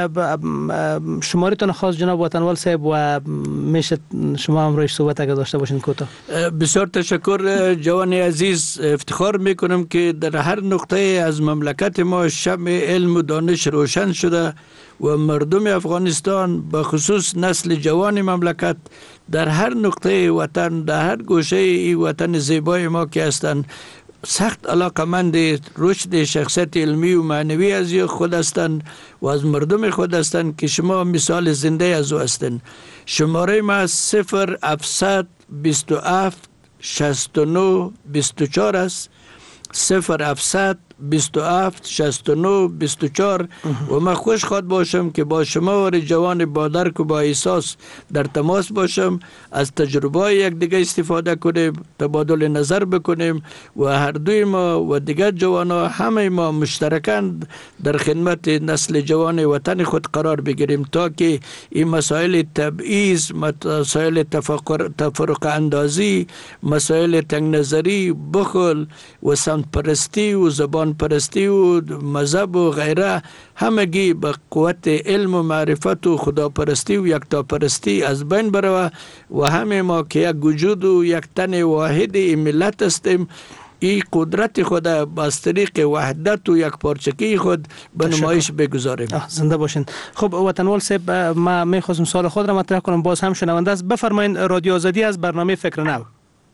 [SPEAKER 3] شمارتون خاص جناب وطنوال صاحب و میشه شما هم روش صحبت اگه داشته باشین کوتاه.
[SPEAKER 4] بسیار تشکر جوان عزیز. افتخار میکنم که در هر نقطه از مملکت ما شمع علم و دانش روشن شده و مردم افغانستان به خصوص نسل جوان مملکت در هر نقطه وطن، در هر گوشه ای وطن زیبای ما که هستند سخت علاقمند رشد شخصیت علمی و معنوی از خود هستند و از مردم خود هستند که شما مثال زنده از او هستند. شماره ما صفر هفتصد بیست و هفت شصت و نه بیست و چهار است. صفر هفتصد بیست و هفت شصت و نه بیست و چهار و من خوش خواد باشم که با شما و جوان با درک و با احساس در تماس باشم، از تجربه یک دیگه استفاده کنیم، تبادل نظر بکنیم و هر دوی ما و دیگر جوانا همه ما مشترکاً در خدمت نسل جوان وطن خود قرار بگیریم تا که این مسائل تبعیض، مسائل تفرق, تفرق اندازی، مسائل تنگ نظری، بخل و سمت پرستی و زبان پرستی و مذهب و غیره همگی به قوت علم و معرفت و خداپرستی و یکتا پرستی از بین بروه و همه ما که یک وجود و یک تن واحد ملت هستیم این قدرت خود از طریق وحدت و یک پارچگی خود به نمایش بگذاریم.
[SPEAKER 3] زنده باشین. خب وطنوال صاحب، ما میخواستم سوال خود را مطرح کنم، باز هم شنونده است. بفرمایید. رادیو آزادی از برنامه فکر نو.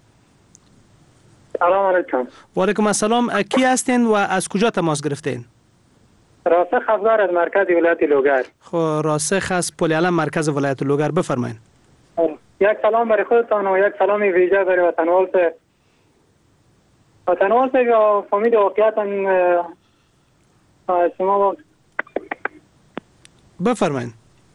[SPEAKER 10] سلام علیکم.
[SPEAKER 3] و علیکم السلام. کی هستین و از کجا تماس گرفتین؟
[SPEAKER 10] راسخ افزار از مرکز ولایت لوگر.
[SPEAKER 3] خب راسخ از پل علم مرکز ولایت لوگر. بفرمایید.
[SPEAKER 10] یک سلام برای خودتان و یک سلام ویژه برای وطنوال صاحب. وطنوال صاحب فهمید واقعیتا
[SPEAKER 8] شما
[SPEAKER 3] بفرمایید.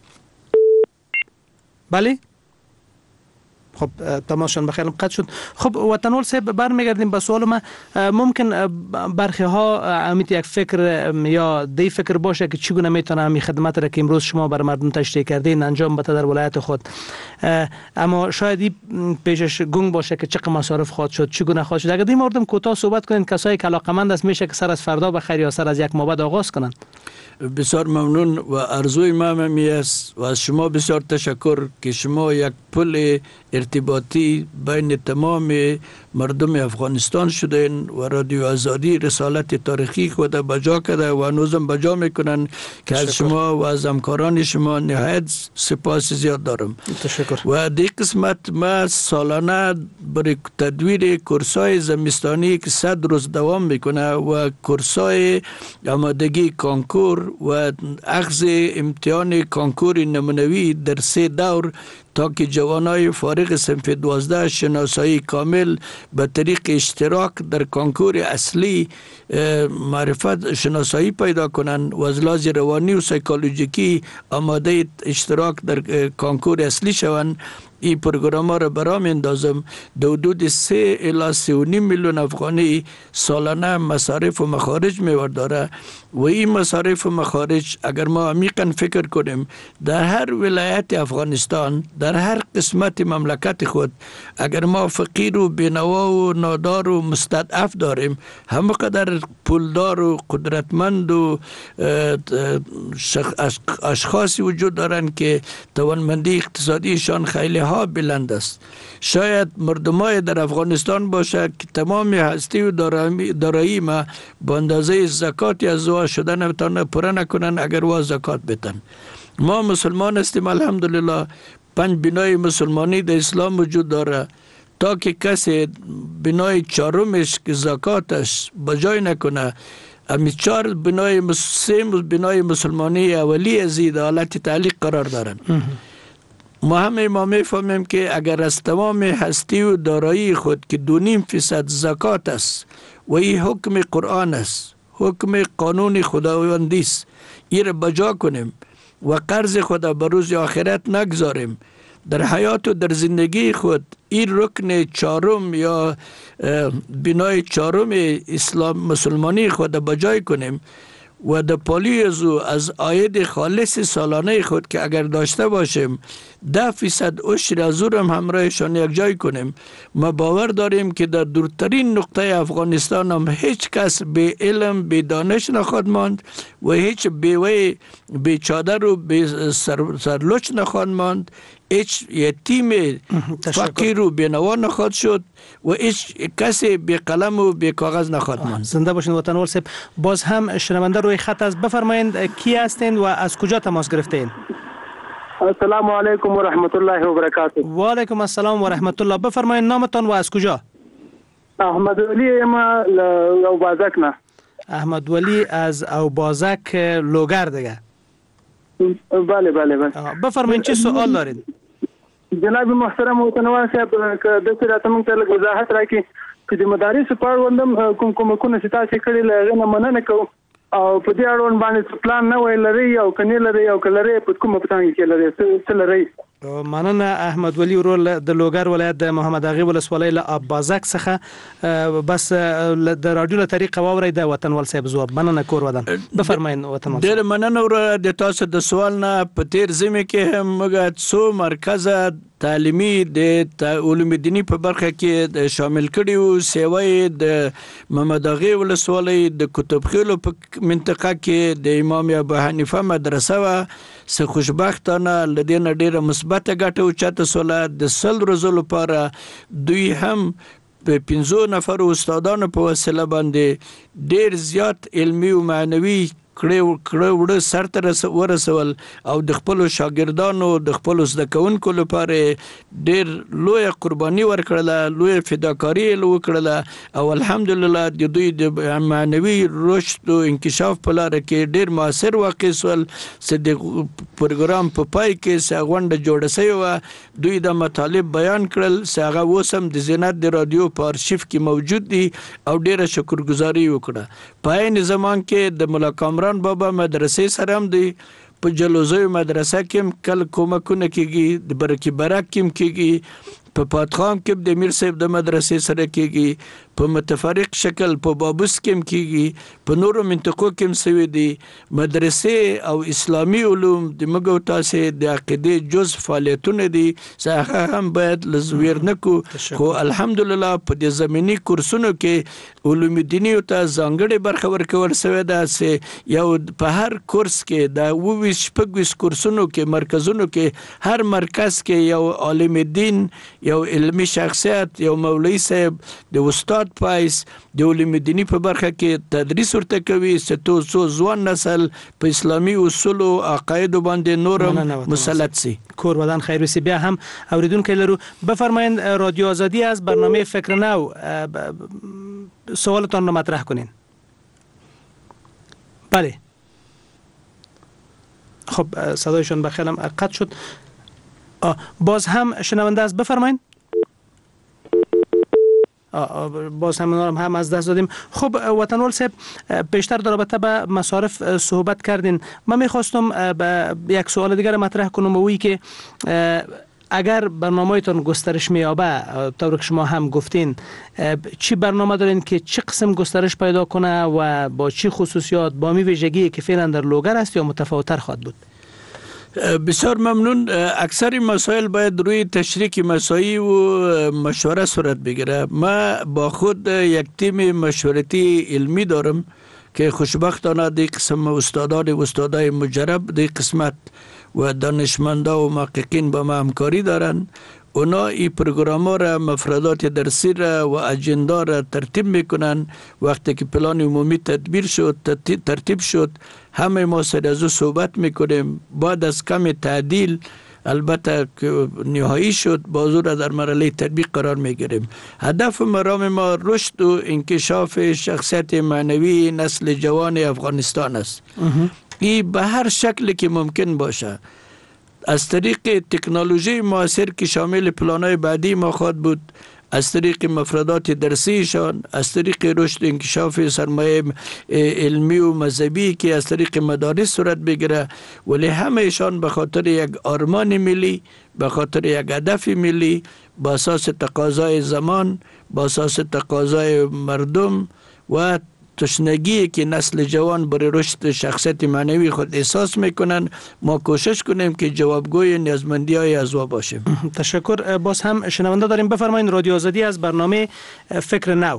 [SPEAKER 3] بله خب تماشان بخیر قطع شد. خب وطنوال صاحب برمیگردیم به سوال ما. ممکن برخی ها امیت یک فکر یا دی فکر باشه که چگونه میتونه همی خدمت را که امروز شما بر مردم تشریح کردین انجام بده در ولایت خود، اما شاید این پیشش گنگ باشه که چقدر مصارف خواهد شد، چگونه خواهد شد. اگر دی موردم کوتاه صحبت کنین کسایی که علاقمند است میشه که سر از فردا بخیر یا سر از یک ماه بعد آغاز کنن.
[SPEAKER 4] بسیار ممنون و ارزوی ما می است و از شما بسیار تشکر که شما یک پل ارتباطی بین تمام مردم افغانستان شدین و رادیو آزادی رسالت تاریخی خود بجا کرده و هنوزم بجا میکنن که از شما و از همکاران شما نهایت سپاس زیاد دارم.
[SPEAKER 3] تشکر.
[SPEAKER 4] و دی قسمت ما سالانه برای تدویر کورسای زمستانی که صد روز دوام میکنه و کورسای آمادگی کانکور و اخذ امتحان کانکور نمونوی در سه دور تا که جوانای فارغ صنف دوازده شناسایی کامل به طریق اشتراک در کانکور اصلی معرفت شناسایی پیدا کنند و از لحاظ روانی و سایکولوژیکی آماده اشتراک در کانکور اصلی شوند. این پروگرام ها را برام اندازم در حدود سه الی سه و نیم میلیون افغانی سالانه مصارف و مخارج میورداره و این مصارف و مخارج اگر ما عمیقا فکر کنیم در هر ولایت افغانستان در هر قسمت مملکت خود اگر ما فقیر و بینوا و نادار و مستضعف داریم همه قدر پولدار و قدرتمند و اشخاصی وجود دارند که توانمندی اقتصادیشان خیلی ها بلند است. شاید مردمای در افغانستان باشه که تمام هستی و دارایی ما با اندازه زکاتی از وا شدن بتانه پره نکنن اگر وا زکات بتن. ما مسلمان هستیم الحمدلله، پنج بنای مسلمانی در اسلام وجود داره. تا که کسی بنای چهارمش که زکاتش بجای نکنه امی چهار بنای سه بنای مسلمانی اولی از این حالت تعلیق قرار دارن. ما همه ما میفهمیم که اگر از تمام هستی و دارایی خود که دو نیم فیصد زکات است و این حکم قرآن است، حکم قانون خداوندی است، این را بجا کنیم و قرض خود به روز آخرت نگذاریم، در حیات و در زندگی خود این رکن چهارم یا بنای چهارم اسلام مسلمانی خود بجای کنیم و در پالی از از عاید خالص سالانه خود که اگر داشته باشیم ده فیصد عشر از او هم همراهشان یک جای کنیم. ما باور داریم که در دورترین نقطه افغانستان هم هیچ کس به علم به دانش نخواهد ماند و هیچ بیوه به چادر و به سر سرلوچ نخواهد ماند، هیچ یتیم فقیر و بینوا نخواهد شد و هیچ کسی به قلم و به کاغذ نخواهد ماند.
[SPEAKER 3] زنده باشین وطنوال صاحب. باز هم شنونده روی خط است، بفرمایید کی هستین و از کجا تماس گرفتین؟
[SPEAKER 8] السلام علیکم و رحمت الله و برکاته.
[SPEAKER 3] و علیکم السلام و رحمت الله. بفرمایید نامتان و از کجا؟
[SPEAKER 8] احمد ولی ما اوبازک نه.
[SPEAKER 3] احمد ولی از اوبازک لوگر دیگه.
[SPEAKER 8] بله بله بله.
[SPEAKER 3] بفرمایید چه سوال دارید؟
[SPEAKER 8] جناب محترم وطنوال صاحب که د څه راته مونږ ته وضاحت راکړي چې د مدارس په اړه وندم کوم کومکونه چې تاسو کړي له نه مننه کوم او په دې اړه باندې پلان نه وی لري او کني لري او کلري په کومه پټانګ کې لري څه لري.
[SPEAKER 3] مننه احمد ولی ورو د لوګر ولایت د محمد اغي ولسوالۍ له ابازک څخه بس د رادیو له طریقه واوري د وطنوال صاحب جواب. مننه کور ودان. بفرمایئ وطنوال.
[SPEAKER 4] ډېر مننه ور د تاسو د سوال نه په تیر زمي کې هم موږ څو مرکزه تعلیمی د علوم دینی په برخه کې شامل کړي او سیوای د محمد اغي ولسوالۍ د کتابخیلو په منطقه کې د امام ابو حنیفه مدرسه و سه خوشبختانه لدین ډیره مثبت ګټه او چاته سوله د سل ورځو لپاره دوی هم په پنځو نفر استادانو په وسیله باندې ډیر زیات علمي او معنوي کړه کړه وړ سرته ورسول او د خپل شاګردانو د خپل زده کوونکو لپاره ډیر لوی قرباني ورکړله، لوی فداکاری وکړله او الحمدلله د دوی د معنوي رشد او انکشاف په لار کې ډیر موثر واقع سول. چې د پروګرام په پای کې څنګه جوړه شوی و دوی د مطالب بیان کړل، څنګه وسم د زینت د رادیو په ارشیف کې موجود دي او ډیره شکرګزاري وکړه. په این زمان کې د ملاقات کامران بابا مدرسه سرم دی په جلوزوی مدرسه کې کل کومکونه کېږي د برکې برک کې کېږي په پاتخام کې د میر صاحب د مدرسې سره کېږي په متفرق شکل په بابوس کې کېږي په نورو منطقو کې سوي دي مدرسې او اسلامي علوم د مګو تاسې د عقیدې جز فعالیتونه دي څنګه هم باید لزویر نکو خو الحمدلله په دې زمینی کورسونو کې علوم دینی او ته ځانګړي برخه ورکول شوې ده چې یو په هر کورس کې د وویس شپږویس کورسونو کې مرکزونو کې هر مرکز کې یو عالم دین یو علمی شخصیت یو مولوی صاحب د استاد پایس د علم دینی په برخه کې تدریس ورته کوي ستو سو ځوان نسل په اسلامي اصول او عقاید باندې نور مسلط سي
[SPEAKER 3] کور ودان خیر وسی. بیا هم اوریدونکو لرو بفرمایید رادیو آزادی از برنامه فکر نو سوالتان رو مطرح کنین. بله خب صدایشون بخیرم قطع شد. باز هم شنونده است بفرمایید. باز هم هم از دست دادیم. خب وطنوال صاحب بیشتر در رابطه به مصارف صحبت کردین. من میخواستم به یک سوال دیگر مطرح کنم و که اگر برنامه‌تان گسترش می‌یابه طور که شما هم گفتین چی برنامه دارین که چه قسم گسترش پیدا کنه و با چی خصوصیات با می ویژگی که فعلا در لوگر است یا متفاوت‌تر خواهد بود؟
[SPEAKER 4] بسیار ممنون. اکثر مسائل باید روی تشریک مسایی و مشوره صورت بگیره. ما با خود یک تیم مشورتی علمی دارم که خوشبختانه دی قسم استادان و استادای مجرب دی قسمت و دانشمندا و محققین با ما همکاری دارن. اونا این پروگرام را مفردات درسی را و اجندا را ترتیب میکنن. وقتی که پلان عمومی تدبیر شد ترتیب شد همه ما سر از او صحبت میکنیم. بعد از کم تعدیل البته که نهایی شد بازو را در مرحله تطبیق قرار میگیریم. هدف مرام ما رشد و انکشاف شخصیت معنوی نسل جوان افغانستان است. این به هر شکلی که ممکن باشه از طریق تکنولوژی معاصر که شامل پلان‌های بعدی ما خواهد بود، از طریق مفردات درسیشان، از طریق رشد انکشاف سرمایه علمی و مذهبی که از طریق مدارس صورت بگیره، ولی همهشان به خاطر یک آرمان ملی، به خاطر یک هدف ملی، با اساس تقاضای زمان، با اساس تقاضای مردم و تشنگی که نسل جوان برای رشد شخصیت معنوی خود احساس میکنن. ما کوشش کنیم که جوابگوی نیازمندی های از او باشیم.
[SPEAKER 3] تشکر. باز هم شنونده داریم بفرمایید رادیو آزادی از برنامه فکر نو.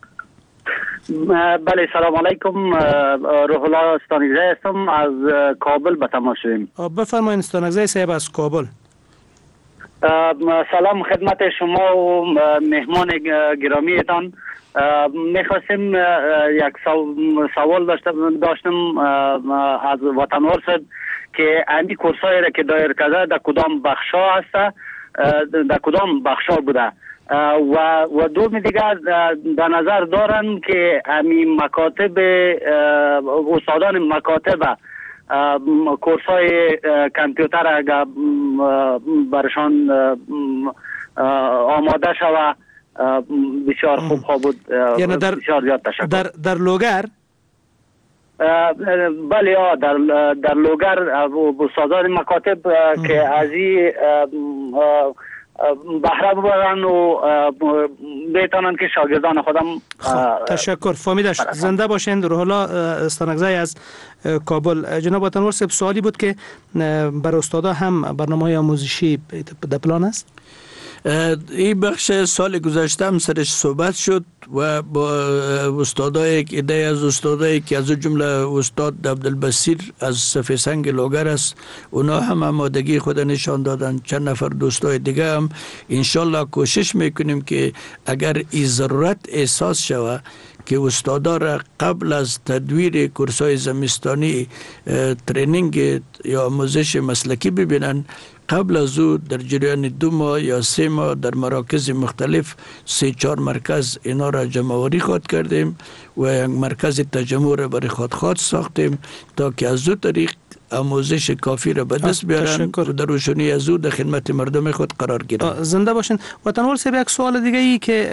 [SPEAKER 10] بله سلام علیکم. روح الله استانگزی هستم از کابل به تماس شدیم.
[SPEAKER 3] بفرمایید استانگزی صاحب از کابل.
[SPEAKER 10] سلام خدمت شما و مهمان گرامیتان. میخواستیم یک سوال داشتم داشتم از وطنوال صاحب که امی کورسایی را که دایر کرده در کدام بخشا هسته، در کدام بخشا بوده و و دوم دیگر در نظر دارن که امی مکاتب استادان مکاتب کورسای کامپیوتر اگر برشان آماده شود بسیار خوب خوب بود.
[SPEAKER 3] یعنی در
[SPEAKER 10] بسیار زیاد تشکر.
[SPEAKER 3] در در لوگر
[SPEAKER 10] بله آ در در لوگر استادان مکاتب که از این بهره ببرن و بتونن که شاگردان خودم.
[SPEAKER 3] تشکر. فامیدش زنده باشین. روح الله استانگزی از کابل. جناب وطنوال صاحب سوالی بود که بر استادا هم برنامه‌های آموزشی در پلان است؟
[SPEAKER 4] این بخش سال گذشته هم سرش صحبت شد و با استادای ایده از استادایی که از جمله استاد عبدالبصیر از صفه سنگ لوگر است، اونا هم آمادگی خود نشان دادن. چند نفر دوستای دیگه هم انشالله کوشش میکنیم که اگر این ضرورت احساس شود که استادا را قبل از تدویر کورسای زمستانی ترینینگ یا آموزش مسلکی ببینن، قبل از او در جریان دو ماه یا سه ماه در مراکز مختلف سه چهار مرکز اینا را جمع‌آوری خود کردیم و یک مرکز تجمع را برای خود خود ساختیم تا که از دو طریق آموزش کافی را به دست بیارن و در روشنی از او در خدمت مردم خود قرار گیرن.
[SPEAKER 3] زنده باشین. وطنوال صاحب، یک سوال دیگه ای که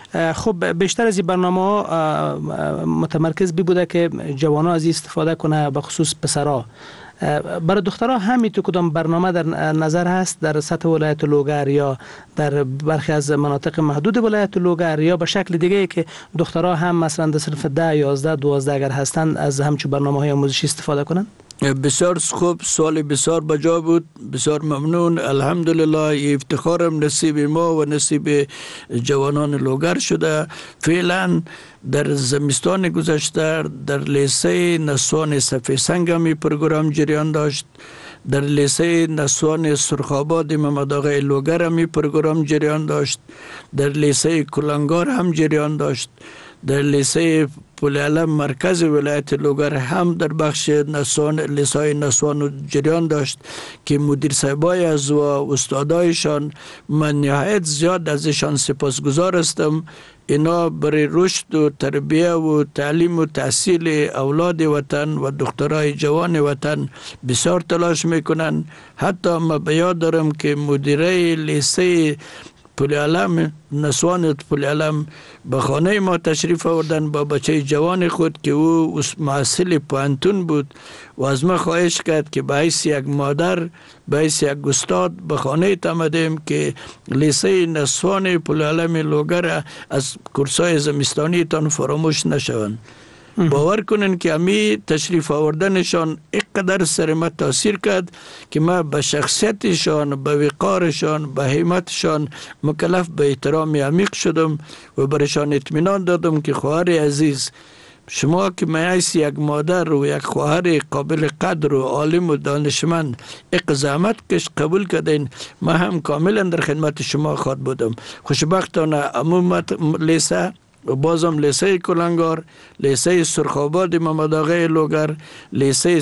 [SPEAKER 3] خب بیشتر از این برنامه ها متمرکز بی بوده که جوانان از استفاده کنه، به خصوص پسرها. برای دخترها هم تو کدام برنامه در نظر هست در سطح ولایت لوگر یا در برخی از مناطق محدود ولایت لوگر یا به شکل دیگه که دخترها هم مثلا در صنف ده، یازده، دوازده اگر هستند از همچون برنامه‌های آموزشی استفاده کنند؟
[SPEAKER 4] بسیار خوب، سوال بسیار بجا بود، بسیار ممنون. الحمدلله افتخارم نصیب ما و نصیب جوانان لوگر شده. فعلا در زمستان گذشته در لیسه نسوان صفی سنگ هم پروگرام جریان داشت، در لیسه نسوان سرخاباد محمد آقای لوگر هم پروگرام جریان داشت، در لیسه کلنگار هم جریان داشت، در لیسه پولیالم مرکز ولایت لوگر هم در بخش نسوان لیسای نسوان جریان داشت که مدیر صاحبای از و استادایشان من نهایت زیاد ازشان سپاسگزار هستم. اینا برای رشد و تربیه و تعلیم و تحصیل اولاد وطن و دخترای جوان وطن بسیار تلاش میکنن. حتی ما بیاد دارم که مدیره لیسه پولیالم نسوان پولیالم به خانه ما تشریف آوردن با بچه جوان خود که او محصل پوهنتون بود و از ما خواهش کرد که به حیث یک مادر، به حیث یک استاد به خانه آمدیم که لیسه نسوان پولیالم لوگر از کورسای زمستانی تان فراموش نشوند. باور کنن که امی تشریف آوردنشان اینقدر سر ما تاثیر کرد که ما به شخصیتشان، به وقارشان، به همتشان مکلف به احترام عمیق شدم و برشان اطمینان دادم که خواهر عزیز، شما که معیس یک مادر و یک خواهر قابل قدر و عالم و دانشمند یک زحمت کش قبول کردین، ما هم کاملا در خدمت شما خواد بودم. خوشبختانه عمومت لیسه و بازم لیسه کلنگار، لیسه سرخاباد محمد آقای لوگر، لیسه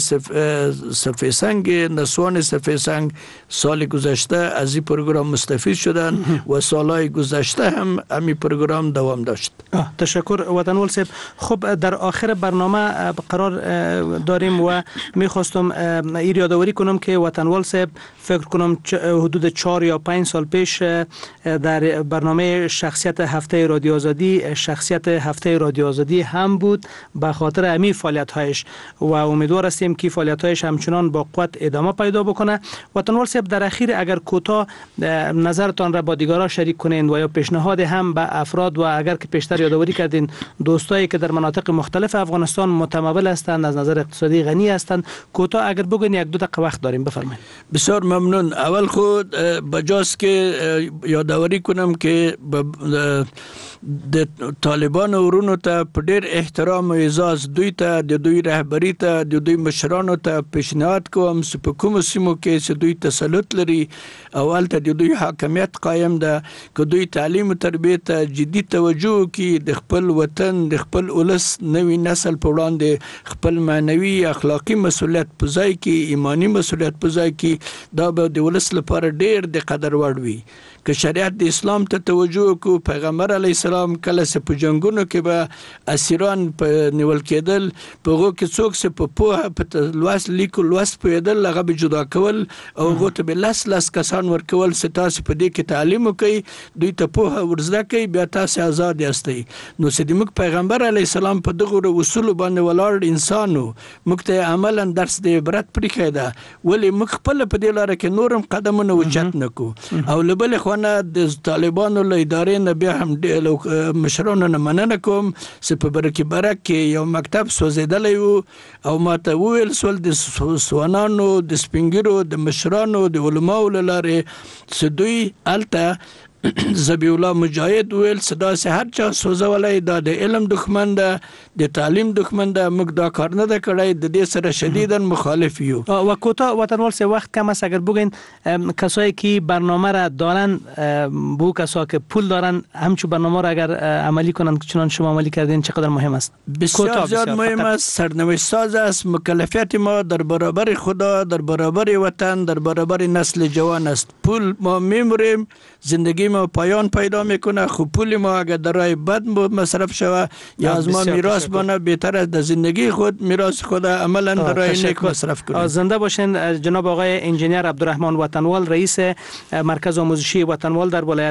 [SPEAKER 4] صفی سنگ نسوان صفی سنگ سال گذشته از این پروگرام مستفید شدن و سالهای گذشته هم همین پروگرام دوام داشت.
[SPEAKER 3] تشکر وطنوال صاحب. خب در آخر برنامه قرار داریم و میخواستم این یادآوری کنم که وطنوال صاحب فکر کنم حدود چهار یا پنج سال پیش در برنامه شخصیت هفته رادیو آزادی شخصیت هفته رادیو آزادی هم بود به خاطر امی فعالیت‌هایش و امیدوار هستیم که فعالیت‌هایش همچنان با قوت ادامه پیدا بکنه. وطنوال صاحب در اخیر اگر کوتاه نظرتان را با دیگران شریک کنین و یا پیشنهاد هم به افراد و اگر که پیشتر یادآوری کردین دوستایی که در مناطق مختلف افغانستان متمول هستند از نظر اقتصادی غنی هستند، کوتاه اگر بگین یک دو دقیقه وقت داریم، بفرمایید.
[SPEAKER 4] بسیار ممنون. اول خود بجاست که یادآوری کنم که د طالبان ورونو ته په ډېر احترام او اعزاز دوی ته د دوی رهبری ته د دوی مشرانو ته پیشنهاد کوم چې په کومو سیمو کې چې دوی تسلط لري او هلته د دوی حاکمیت قایم ده که دوی تعلیم و تربیه ته جدي توجه وکړي، د خپل وطن د خپل ولس نوي نسل په وړاندې خپل معنوي اخلاقي مسؤلیت په ځای کې، ایمانی مسؤلیت په ځای کې، دا به د ولس لپاره ډېر د قدر وړ وي. که شریعت د اسلام ته توجه وکړو، پیغمبر علیه السلام کله چې په جنګونو کې به اسیران په نیول کېدل، په هغو کې څوک چې په پوهه په لوست لیکو لوست پوهېدل هغه به جدا کول او هغو ته به لس لس کسان ورکول چې تاسې په دې کې تعلیم وکړئ، دوی ته پوهه ورزده کوي، بیا تاسې آزاد یاستئ. نو چې زموږ پیغمبر علیه السلام په دغو اصولو باندې ولاړ انسان و، موږ ته عملا درس د عبرت پرېښی ده، ولې موږ خپله په دې لاره کې نور هم قدمونه اوچت نه کړو. او له بلې خوا د طالبانو له ادارې نه بیا هم مشرانو نه مننه کوم چې په برکې برک کې یو مکتب سوځېدلی و او ما ته وویل سول د سوانانو د سپینګیرو د مشرانو د علماو له لارې چې دوی هلته زبی الله مجاهد ویل صدا سے هر چا سوزولای دا د علم دښمن ده، د تعلیم دښمن ده، موږ دا کار نه ده کړی، د دې سره شدیدا مخالف یو.
[SPEAKER 3] و کوتاه وطنوال سه وقت کم است، اگر بگین کسایی که برنامه را دارن بو کسا که پول دارن همچون برنامه را اگر عملی کنن چنان شما عملی کردین چقدر مهم است؟
[SPEAKER 4] بسیار زیاد مهم است، سرنوشت ساز است. مکلفیت ما در برابر خدا، در برابر وطن، در برابر نسل جوان است. پول ما میموریم، زندگی ما پایان پیدا میکنه. خب پول ما اگر در راه بد مصرف شوه یا از ما میراث بانه، بهتر است در زندگی خود میراث خود عملا در راه نیک مصرف کنیم.
[SPEAKER 3] زنده باشین جناب آقای انجینیر عبدالرحمن وطنوال، رئیس مرکز آموزشی وطنوال در ولایت